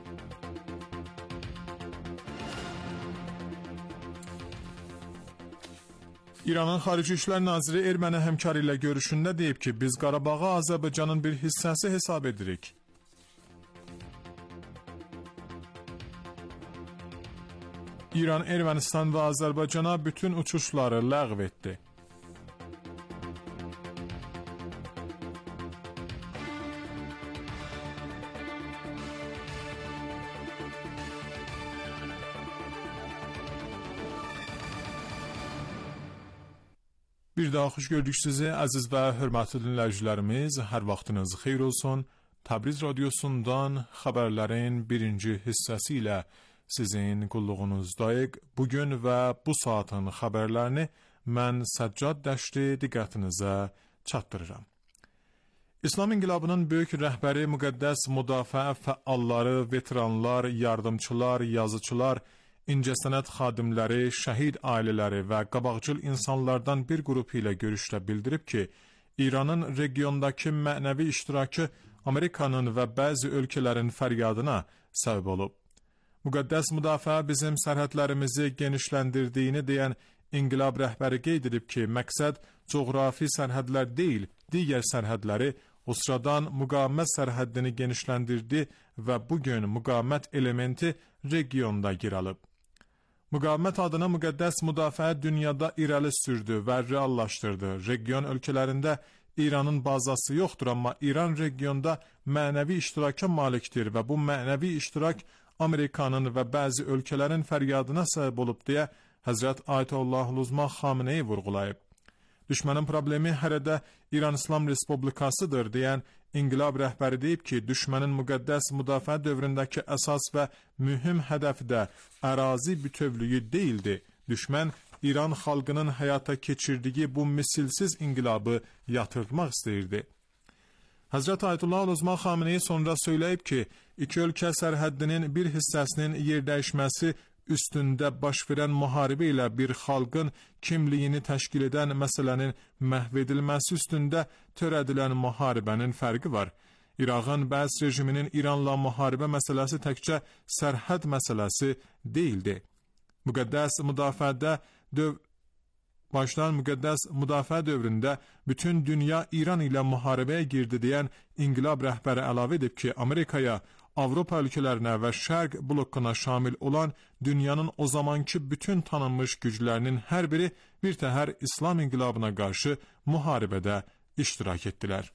İranın Xarici İşlər Naziri erməni həmkarı ilə görüşündə deyib ki, biz Qarabağı Azərbaycanın bir hissəsi hesab edirik. İran Ermənistan və Azərbaycana bütün uçuşları ləğv etdi. Bir daha xoş gördük sizi, əziz və hörmətli dinləyicilərimiz. Hər vaxtınız xeyir olsun. Təbriz radiosundan xəbərlərin birinci hissəsi ilə sizin qulluğunuzdayıq. Bugün və bu saatın xəbərlərini mən Səccad Dəşti diqqətinizə çatdırıram. İslam İnqilabının böyük rəhbəri, müqəddəs müdafiə fəalları, veteranlar, yardımçılar, yazıçılar, İncəsənət xadimləri, şəhid ailələri və qabaqcıl insanlardan bir qrupu ilə görüşdə bildirib ki, İranın regiondakı mənəvi iştirakı Amerikanın və bəzi ölkələrin fəryadına səbəb olub. Müqəddəs müdafiə bizim sərhədlərimizi genişləndirdiyini deyən İnqilab rəhbəri qeyd edib ki, məqsəd coğrafi sərhədlər deyil, digər sərhədləri o sıradan müqavimət sərhəddini genişləndirdi və bugün müqavimət elementi regionda yer alıb. Müqavimət adına müqəddəs müdafiə dünyada irəli sürdü və reallaşdırdı. Region ölkələrində İranın bazası yoxdur, amma İran regionda mənəvi iştiraka malikdir və bu mənəvi iştirak Amerikanın və bəzi ölkələrin fəryadına səbəb olub deyə Həzrət Ayətullah Xameneyi vurğulayıb. Düşmənin problemi hələ də İran İslam Respublikasıdır deyən İnqilab rəhbəri deyib ki, düşmənin müqəddəs müdafiə dövründəki əsas və mühüm hədəfi də ərazi bütövlüyü deyildi. Düşmən İran xalqının həyata keçirdiyi bu misilsiz inqilabı yatırtmaq istəyirdi. Həzrət Ayətullah Xameneyi sonra söyləyib ki, iki ölkə sərhəddinin bir hissəsinin yerdəyişməsi üstündə baş verən müharibə ilə bir xalqın kimliyini təşkil edən məsələnin məhv edilməsi üstündə törədilən müharibənin fərqi var. İraqın Bəs rejiminin İranla müharibə məsələsi təkcə sərhəd məsələsi deyildi. Müqəddəs müdafiə dövründə bütün dünya İran ilə müharibəyə girdi deyən İnqilab rəhbəri əlavə edib ki, Amerikaya, Avropa ölkələrinə və Şərq blokuna şamil olan dünyanın o zamanki bütün tanınmış güclərinin hər biri bir təhər İslam inqilabına qarşı müharibədə iştirak etdilər.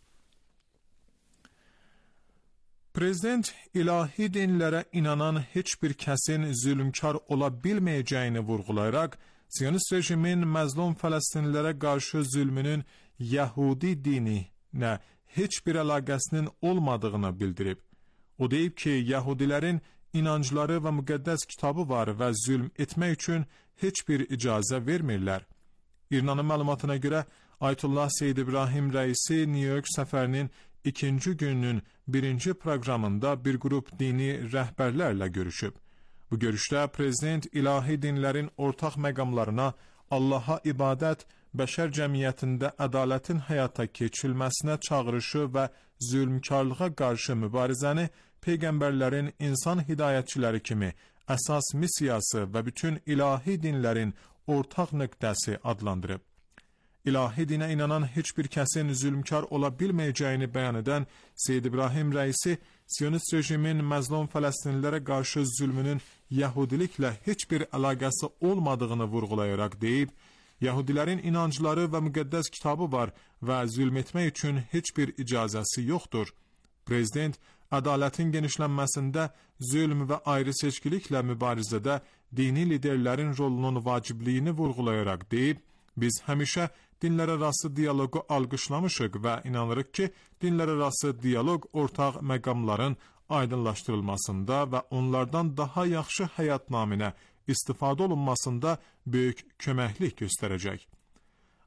Prezident ilahi dinlərə inanan heç bir kəsin zülmkar ola bilməyəcəyini vurğulayaraq, Siyonist rejimin məzlum Fələstinlilərə qarşı zülmünün Yəhudi dininə heç bir əlaqəsinin olmadığını bildirib. O deyib ki, Yəhudilərin inancları və müqəddəs kitabı var və zülm etmək üçün heç bir icazə vermirlər. İranın məlumatına görə Ayətullah Seyyid İbrahim rəisi New York səfərinin ikinci gününün birinci proqramında bir qrup dini rəhbərlərlə görüşüb. Bu görüşdə prezident ilahi dinlərin ortaq məqamlarına, Allaha ibadət, bəşər cəmiyyətində ədalətin həyata keçirilməsinə çağırışı və zülmkarlığa qarşı mübarizəni peyğəmbərlərin insan hidayətçiləri kimi əsas missiyası və bütün ilahi dinlərin ortaq nöqtəsi adlandırıb. İlahi dinə inanan heç bir kəsin zülmkar ola bilməyəcəyini bəyan edən Seyyid İbrahim rəisi, Siyonist rejimin məzlum Fələstinlilərə qarşı zülmünün Yəhudiliklə heç bir əlaqəsi olmadığını vurğulayaraq deyib, Yəhudilərin inancları və müqəddəs kitabı var və zülm etmək üçün heç bir icazəsi yoxdur. Prezident, ədalətin genişlənməsində, zülm və ayrı seçkiliklə mübarizədə dini liderlərin rolunun vacibliyini vurğulayaraq deyib, biz həmişə dinlərarası dialoqu alqışlamışıq və inanırıq ki, dinlərarası dialoq ortaq məqamların aydınlaşdırılmasında və onlardan daha yaxşı həyat naminə istifadə olunmasında böyük köməklik göstərəcək.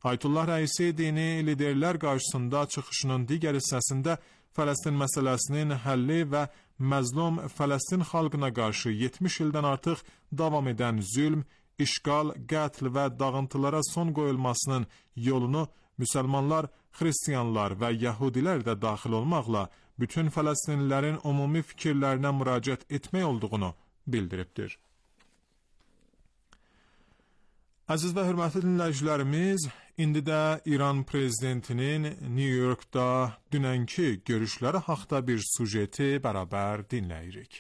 Ayətullah Rəisi dini liderlər qarşısında çıxışının digər hissəsində Fələstin məsələsinin həlli və məzlum Fələstin xalqına qarşı 70 ildən artıq davam edən zülm, işğal, qətl və dağıntılara son qoyulmasının yolunu müsəlmanlar, xristianlar və yəhudilər də daxil olmaqla bütün Fələstinlilərin ümumi fikirlərinə müraciət etmək olduğunu bildiribdir. Əziz və hörmətli dinləyicilərimiz, indi də İran prezidentinin New Yorkda dünənki görüşləri haqqında bir sujeti bərabər dinləyirik.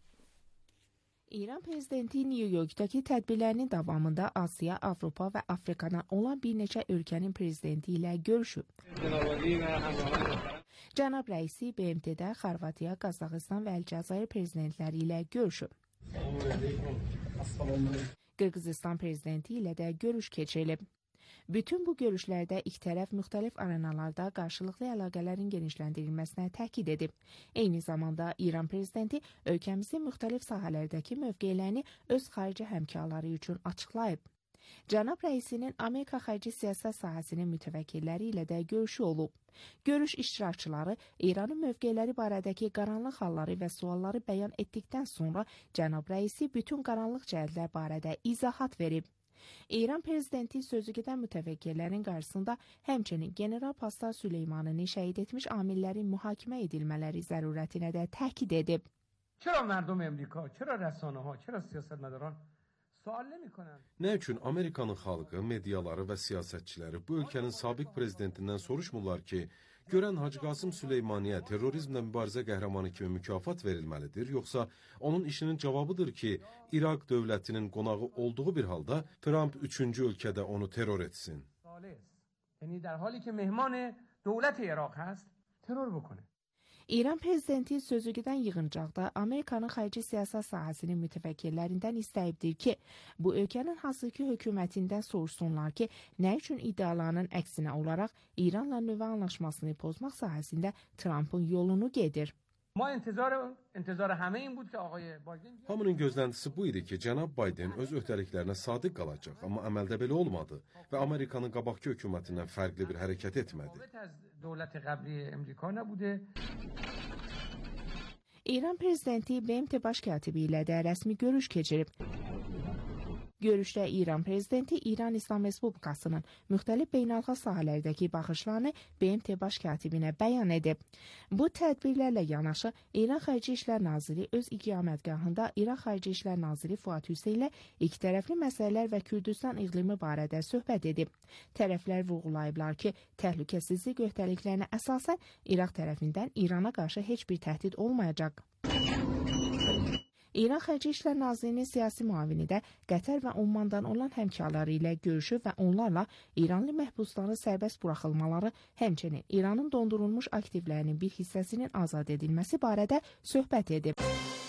İran prezidenti New Yorkdakı tədbirlərinin davamında Asiya, Avropa və Afrikadan olan bir neçə ölkənin prezidenti ilə görüşüb. Cənab Rəisi BMT-də Xorvatiya, Qazaxıstan və Əlcəzair prezidentləri ilə görüşüb. Qırğızistan prezidenti ilə də görüş keçirilib. Bütün bu görüşlərdə iki tərəf müxtəlif arenalarda qarşılıqlı əlaqələrin genişləndirilməsinə təkid edib. Eyni zamanda İran prezidenti ölkəmizin müxtəlif sahələrdəki mövqelərini öz xarici həmkarları üçün açıqlayıb. Cənab Rəisinin Amerika xarici siyasət sahəsinin mütəvəkkilləri ilə də görüşü olub. Görüş iştirakçıları İranın mövqeləri barədəki qaranlıq halları və sualları bəyan etdikdən sonra Cənab Rəisi bütün qaranlıq cəhətlər barədə izahat verib. İran prezidenti sözügedən mütəvəkkillərin qarşısında həmçinin general Pastar Süleymanini şəhid etmiş amillərin mühakimə edilmələri zərurətinə də təkid edib. چرا مردم امریکا، چرا رسانه‌ها، چرا سیاستمداران Nə üçün Amerikanın xalqı, mediaları və siyasətçiləri bu ölkənin sabiq prezidentindən soruşmurlar ki, görən Hacı Qasım Süleymaniyə terrorizmlə mübarizə qəhrəmanı kimi mükafat verilməlidir, yoxsa onun işinin cavabıdır ki, İraq dövlətinin qonağı olduğu bir halda Trump 3-cü ölkədə onu terror etsin? Yəni در حالی که مهمان دولت عراق هست terror بکنه. İran prezidenti sözügedən yığıncaqda Amerikanın xarici siyasət sahəsinin mütəvəkkillərindən istəyibdir ki, bu ölkənin hazırki hökumətindən soruşsunlar ki, nə üçün iddialarının əksinə olaraq İranla nüvə anlaşmasını pozmaq sahəsində Trump'ın yolunu gedir. Hamının gözləntisi bu idi ki, cənab Biden öz öhdəliklərinə sadiq qalacaq, amma əməldə belə olmadı və Amerikanın qabaqki hökumətindən fərqli bir hərəkət etmədi. İran prezidenti BMT baş katibi ilə də rəsmi görüş keçirib. Görüşdə İran prezidenti İran İslam Respublikasının müxtəlif beynəlxalq sahələrdəki baxışlarını BMT baş katibinə bəyan edib. Bu tədbirlərlə yanaşı İran Xarici İşlər Naziri öz iqamətgahında İran Xarici İşlər Naziri Fuad Hüseyn ilə ikitərəfli məsələlər və Kürdistan iqlimi barədə söhbət edib. Tərəflər vurğulayıblar ki, təhlükəsizlik öhdəliklərinə əsasən İraq tərəfindən İrana qarşı heç bir təhdid olmayacaq. İran Xarici İşlər Nazirinin siyasi müavini də Qətər və Ummandan olan həmkarları ilə görüşüb və onlarla İranlı məhbusların sərbəst buraxılmaları, həmçinin İranın dondurulmuş aktivlərinin bir hissəsinin azad edilməsi barədə söhbət edib.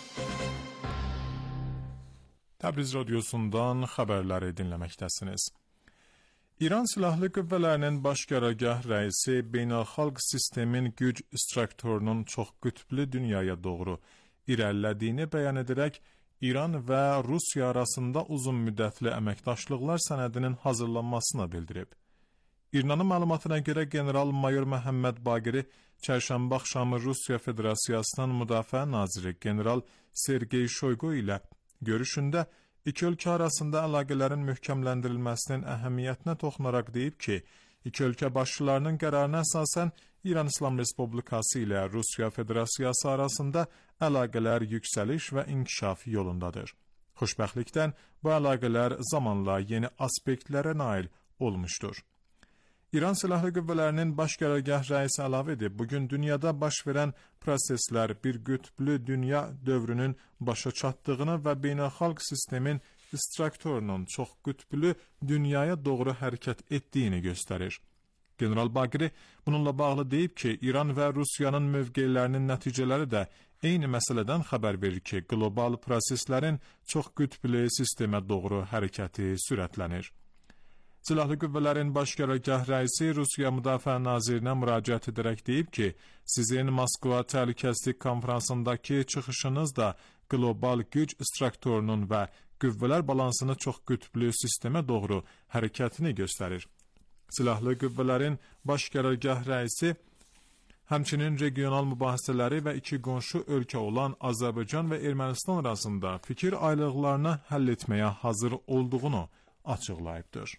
Təbriz radiosundan xəbərləri dinləməkdəsiniz. İran Silahlı Qüvvələrinin Baş Qərargah rəisi beynəlxalq sistemin güc strukturunun çox qütblü dünyaya doğru irəlilədiyini bəyan edərək İran və Rusiya arasında uzun müddətli əməkdaşlıqlar sənədinin hazırlanmasını bildirib. İranın məlumatına görə general-mayor Məhəmməd Baqiri çərşənbə axşamı Rusiya Federasiyasının Müdafiə naziri general Sergey Shoygu ilə görüşündə iki ölkə arasında əlaqələrin möhkəmləndirilməsinin əhəmiyyətinə toxunaraq deyib ki, iki ölkə başçılarının qərarına əsasən İran İslam Respublikası ilə Rusiya Federasiyası arasında əlaqələr yüksəliş və inkişaf yolundadır. Xoşbəxtlikdən bu əlaqələr zamanla yeni aspektlərə nail olmuşdur. İran Silahlı Qüvvələrinin Baş Qərargah rəisi əlavə edib, bugün dünyada baş verən proseslər bir qütblü dünya dövrünün başa çatdığını və beynəlxalq sistemin strukturunun çox qütblü dünyaya doğru hərəkət etdiyini göstərir. General Baqiri bununla bağlı deyib ki, İran və Rusiyanın mövqelərinin nəticələri də eyni məsələdən xəbər verir ki, qlobal proseslərin çox qütblü sistemə doğru hərəkəti sürətlənir. Silahlı Qüvvələrin Baş Qərargah rəisi Rusiya Müdafiə nazirinə müraciət edərək deyib ki, sizin Moskva Təhlükəsizlik konferansındakı çıxışınız da qlobal güc strukturunun və qüvvələr balansını çox qütblü sistemə doğru hərəkətini göstərir. Silahlı qüvvələrin baş qərargah rəisi həmçinin regional mübahisələri və iki qonşu ölkə olan Azərbaycan və Ermənistan arasında fikir ayrılıqlarını həll etməyə hazır olduğunu açıqlayıbdır.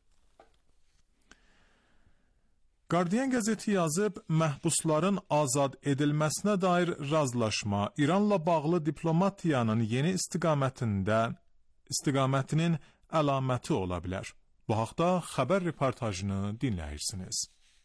Guardian qəzeti yazıb, məhbusların azad edilməsinə dair razılaşma İranla bağlı diplomatiyanın yeni istiqamətinin əlaməti ola bilər. Bu haqda xəbər reportajını dinləyirsiniz.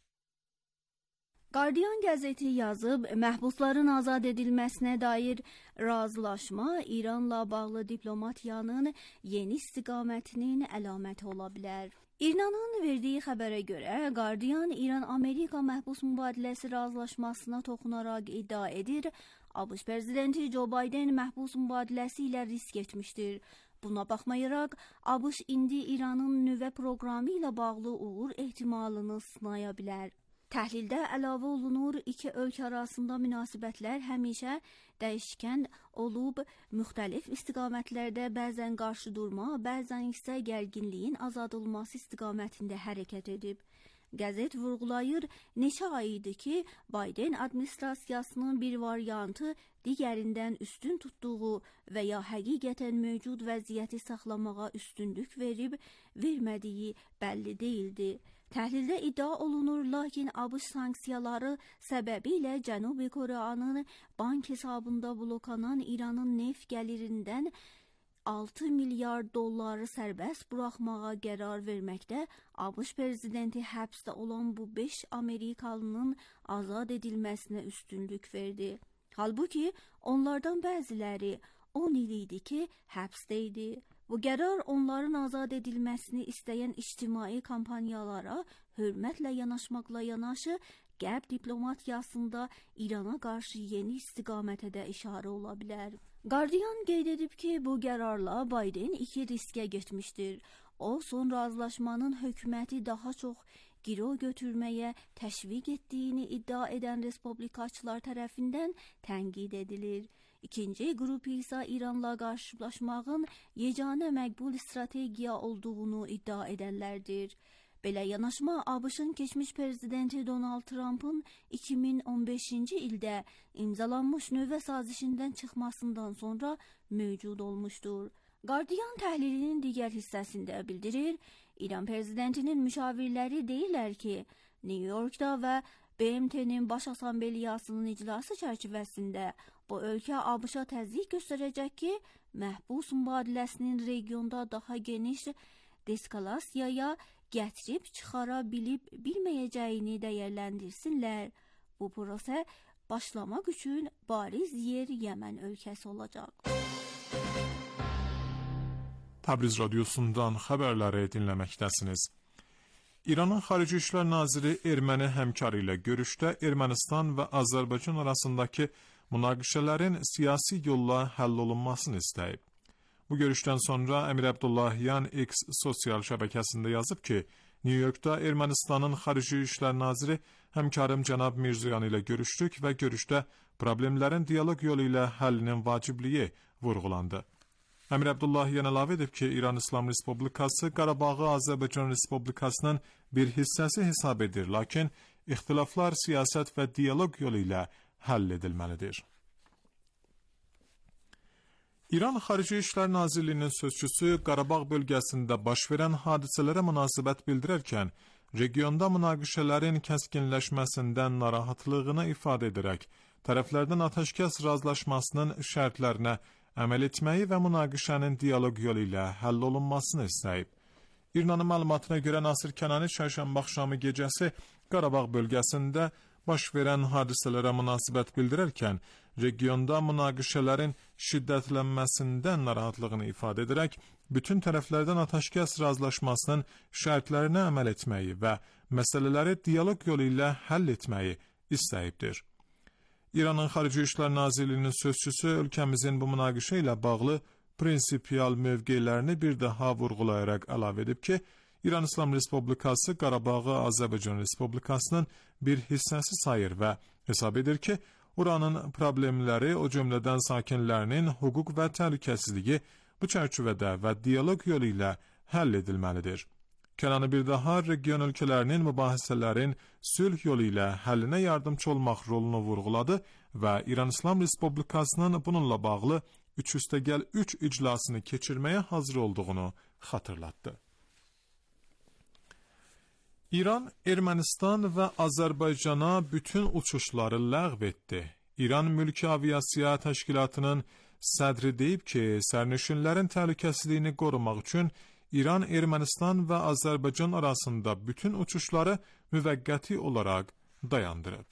Guardian qəzeti yazıb, məhbusların azad edilməsinə dair razılaşma İranla bağlı diplomatiyanın yeni istiqamətinin əlaməti ola bilər. İranın verdiyi xəbərə görə, Guardian İran-Amerika məhbus mübadiləsi razılaşmasına toxunaraq iddia edir, ABŞ prezidenti Joe Biden məhbus mübadiləsi ilə risk etmişdir. Buna baxmayaraq, ABŞ indi İranın nüvə proqramı ilə bağlı uğur ehtimalını sınaya bilər. Təhlildə əlavə olunur, iki ölkə arasında münasibətlər həmişə dəyişkən olub, müxtəlif istiqamətlərdə bəzən qarşıdurma, bəzən isə gərginliyin azadılması istiqamətində hərəkət edib. Qəzet vurğulayır, neçə ay idi ki, Biden administrasiyasının bir variantı digərindən üstün tutduğu və ya həqiqətən mövcud vəziyyəti saxlamağa üstünlük verib, vermədiyi bəlli deyildi. Təhlildə iddia olunur, lakin ABŞ sanksiyaları səbəbilə Cənubi Koreyanın bank hesabında bloklanan İranın neft gəlirindən 6 milyar dolları sərbəst buraxmağa qərar verməkdə, ABŞ prezidenti həbsdə olan bu 5 Amerikalının azad edilməsinə üstünlük verdi. Halbuki onlardan bəziləri 10 il idi ki, həbsdə idi. Bu qərar onların azad edilməsini istəyən ictimai kampanyalara hörmətlə yanaşmaqla yanaşı, Qərb diplomatiyasında İrana qarşı yeni istiqamətə də işarə ola bilər. Guardian qeyd edib ki, bu qərarla Biden iki riskə getmişdir. O, son razılaşmanın hökuməti daha çox girov götürməyə təşviq etdiyini iddia edən respublikaçılar tərəfindən tənqid edilir. İkinci qrup isə İranla qarşılaşmağın yeganə məqbul strategiya olduğunu iddia edənlərdir. Belə yanaşma ABŞ-ın keçmiş prezidenti Donald Trump'ın 2015-ci ildə imzalanmış nüvə sazişindən çıxmasından sonra mövcud olmuşdur. Guardian təhlilinin digər hissəsində bildirir, İran prezidentinin müşavirləri deyirlər ki, New Yorkda və BMT-nin Baş Assambleyasının iclası çərçivəsində bu ölkə ABŞ-a təzyiq göstərəcək ki, məhbus mübadiləsinin regionda daha geniş deskalasiyaya gətirib çıxara bilməyəcəyini dəyərləndirsinlər. Bu prosə başlamaq üçün bariz yer Yəmən ölkəsi olacaq. Təbriz radiosundan xəbərləri dinləməkdəsiniz. İranın Xarici İşlər Naziri erməni həmkarı ilə görüşdə Ermənistan və Azərbaycan arasındakı münaqişələrin siyasi yolla həll olunmasını istəyib. Bu görüşdən sonra Əmir Abdullahyan X sosial şəbəkəsində yazıb ki, New Yorkda Ermənistanın Xarici İşlər Naziri həmkarım cənab Mirzoyan ilə görüşdük və görüşdə problemlərin dialoq yolu ilə həllinin vacibliyi vurğulandı. Əmir Abdullahyan əlavə edib ki, İran İslam Respublikası Qarabağı Azərbaycan Respublikasının bir hissəsi hesab edir, lakin ixtilaflar siyasət və dialoq yolu ilə həll edilməlidir. İran Xarici İşlər Nazirliyinin sözçüsü Qarabağ bölgəsində baş verən hadisələrə münasibət bildirərkən, regionda münaqişələrin kəskinləşməsindən narahatlığını ifadə edərək, tərəflərdən atəşkəs razılaşmasının şərtlərinə əməl etməyi və münaqişənin dialoq yolu ilə həll olunmasını istəyib. İranın məlumatına görə Nasir Kənani çərşənbə axşamı gecəsi Qarabağ bölgəsində baş verən hadisələrə münasibət bildirərkən, regionda münaqişələrin şiddətlənməsindən narahatlığını ifadə edərək, bütün tərəflərdən atəşkəs razılaşmasının şərtlərinə əməl etməyi və məsələləri dialoq yolu ilə həll etməyi istəyibdir. İranın Xarici İşlər Nazirliyinin sözçüsü ölkəmizin bu münaqişə ilə bağlı prinsipial mövqelərini bir daha vurğulayaraq əlavə edib ki, İran İslam Respublikası Qarabağı Azərbaycan Respublikasının bir hissəsi sayır və hesab edir ki, oranın problemləri, o cümlədən sakinlərinin hüquq və təhlükəsizliyi bu çərçivədə və dialoq yolu ilə həll edilməlidir. Kənanı bir daha region ölkələrinin mübahisələrin sülh yolu ilə həllinə yardımcı olmaq rolunu vurğuladı və İran İslam Respublikasının bununla bağlı 3+3 iclasını keçirməyə hazır olduğunu xatırlatdı. İran, Ermənistan və Azərbaycana bütün uçuşları ləğv etdi. İran Mülki Aviasiya Təşkilatının sədri deyib ki, sərnişinlərin təhlükəsizliyini qorumaq üçün İran, Ermənistan və Azərbaycan arasında bütün uçuşları müvəqqəti olaraq dayandırıb.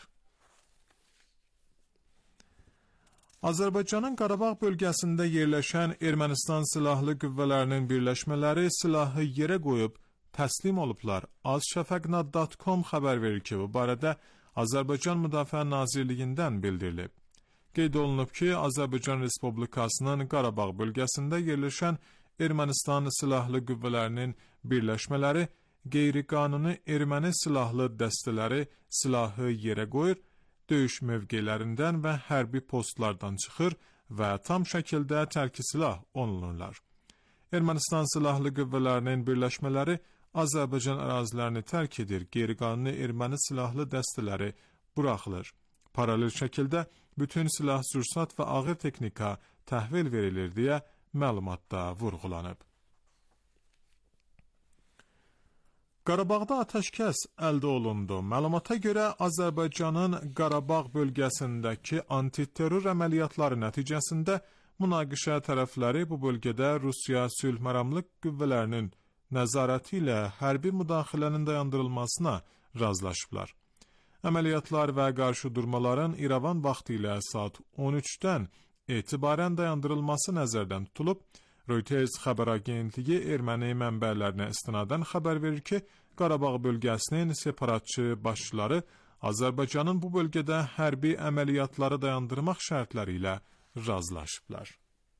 Azərbaycanın Qarabağ bölgəsində yerləşən Ermənistan silahlı qüvvələrinin birləşmələri silahı yerə qoyub təslim olublar. azşafaqnat.com xəbər verir ki, bu barədə Azərbaycan Müdafiə Nazirliyindən bildirilib. Qeyd olunub ki, Azərbaycan Respublikasının Qarabağ bölgəsində yerləşən Ermənistan silahlı qüvvələrinin birləşmələri qeyri-qanuni erməni silahlı dəstələri silahı yerə qoyur, döyüş mövqelərindən və hərbi postlardan çıxır və tam şəkildə tərki silah olunurlar. Ermənistan silahlı qüvvələrinin birləşmələri Azərbaycan ərazilərini tərk edir, qeyri-qanuni erməni silahlı dəstələri buraxılır. Paralel şəkildə bütün silah-sursat və ağır texnika təhvil verilir deyə məlumatda vurğulanıb. Qarabağda atəşkəs əldə olundu. Məlumata görə Azərbaycanın Qarabağ bölgəsindəki antiterror əməliyyatları nəticəsində münaqişə tərəfləri bu bölgədə Rusiya sülh məramlı qüvvələrinin nəzarəti ilə hərbi müdaxilənin dayandırılmasına razılaşıblar. Əməliyyatlar və qarşıdurmaların İrəvan vaxtı ilə saat 13-dən etibarən dayandırılması nəzərdən tutulub. Reuters xəbər agentliyi erməni mənbələrinə istinadən xəbər verir ki, Qarabağ bölgəsinin separatçı başçıları Azərbaycanın bu bölgədə hərbi əməliyyatları dayandırmaq şərtləri ilə razılaşıblar.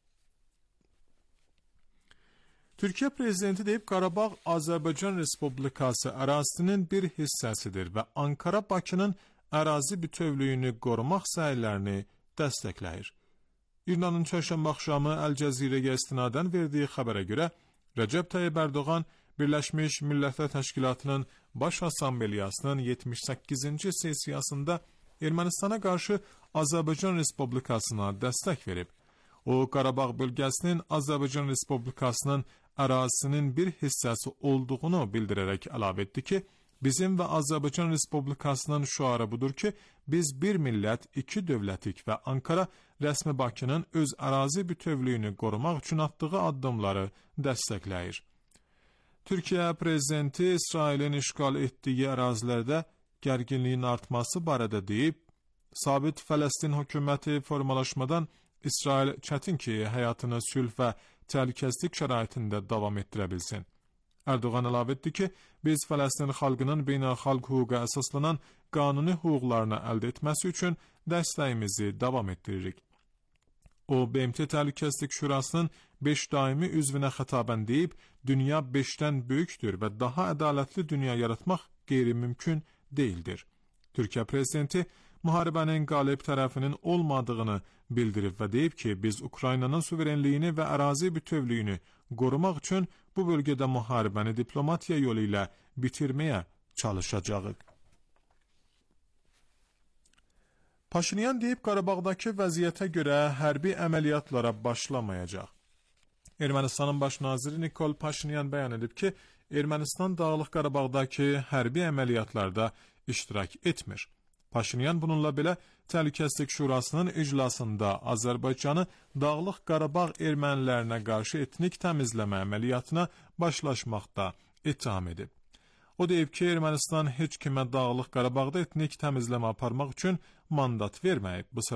Türkiyə prezidenti deyib, Qarabağ Azərbaycan Respublikası ərazisinin bir hissəsidir və Ankara Bakının ərazi bütövlüyünü qorumaq səylərini dəstəkləyir. İranın çərşənbə axşamı Əl-Cəzirəyə istinadən verdiyi xəbərə görə Rəcəb Tayyib Ərdoğan Birləşmiş Millətlər Təşkilatının Baş Assambleyasının 78-ci sessiyasında Ermənistana qarşı Azərbaycan Respublikasına dəstək verib. O, Qarabağ bölgəsinin Azərbaycan Respublikasının ərazisinin bir hissəsi olduğunu bildirərək əlavə etdi ki, bizim və Azərbaycan Respublikasının şüarı budur ki, biz bir millət, iki dövlətik və Ankara rəsmi Bakının öz ərazi bütövlüyünü qorumaq üçün atdığı addımları dəstəkləyir. Türkiyə prezidenti İsrailin işğal etdiyi ərazilərdə gərginliyin artması barədə deyib, sabit Fələstin hökuməti formalaşmadan İsrail çətin ki, həyatını sülh və təhlükəsizlik şəraitində davam etdirə bilsin. Erdoğan əlavə etdi ki, biz Fələstin xalqının beynəlxalq hüquqa əsaslanan qanuni hüquqlarını əldə etməsi üçün dəstəyimizi davam etdiririk. O, BMT Təhlükəsizlik Şurasının 5 daimi üzvünə xətabən deyib, dünya 5-dən böyükdür və daha ədalətli dünya yaratmaq qeyri-mümkün deyildir. Türkiyə prezidenti müharibənin qalib tərəfinin olmadığını bildirib və deyib ki, biz Ukraynanın suverenliyini və ərazi bütövlüyünü qorumaq üçün bu bölgədə müharibəni diplomatiya yolu ilə bitirməyə çalışacağıq. Paşinyan deyib, Qarabağdakı vəziyyətə görə hərbi əməliyyatlara başlamayacaq. Ermənistanın baş naziri Nikol Paşinyan bəyan edib ki, Ermənistan Dağlıq Qarabağdakı hərbi əməliyyatlarda iştirak etmir. Paşinyan bununla belə Təhlükəsizlik Şurasının iclasında Azərbaycanı Dağlıq Qarabağ ermənilərinə qarşı etnik təmizləmə əməliyyatına başlaşmaqda ittiham edib. O deyib ki, Ermənistan heç kimə Dağlıq Qarabağda etnik təmizləmə aparmaq üçün mandat verməyib. Bu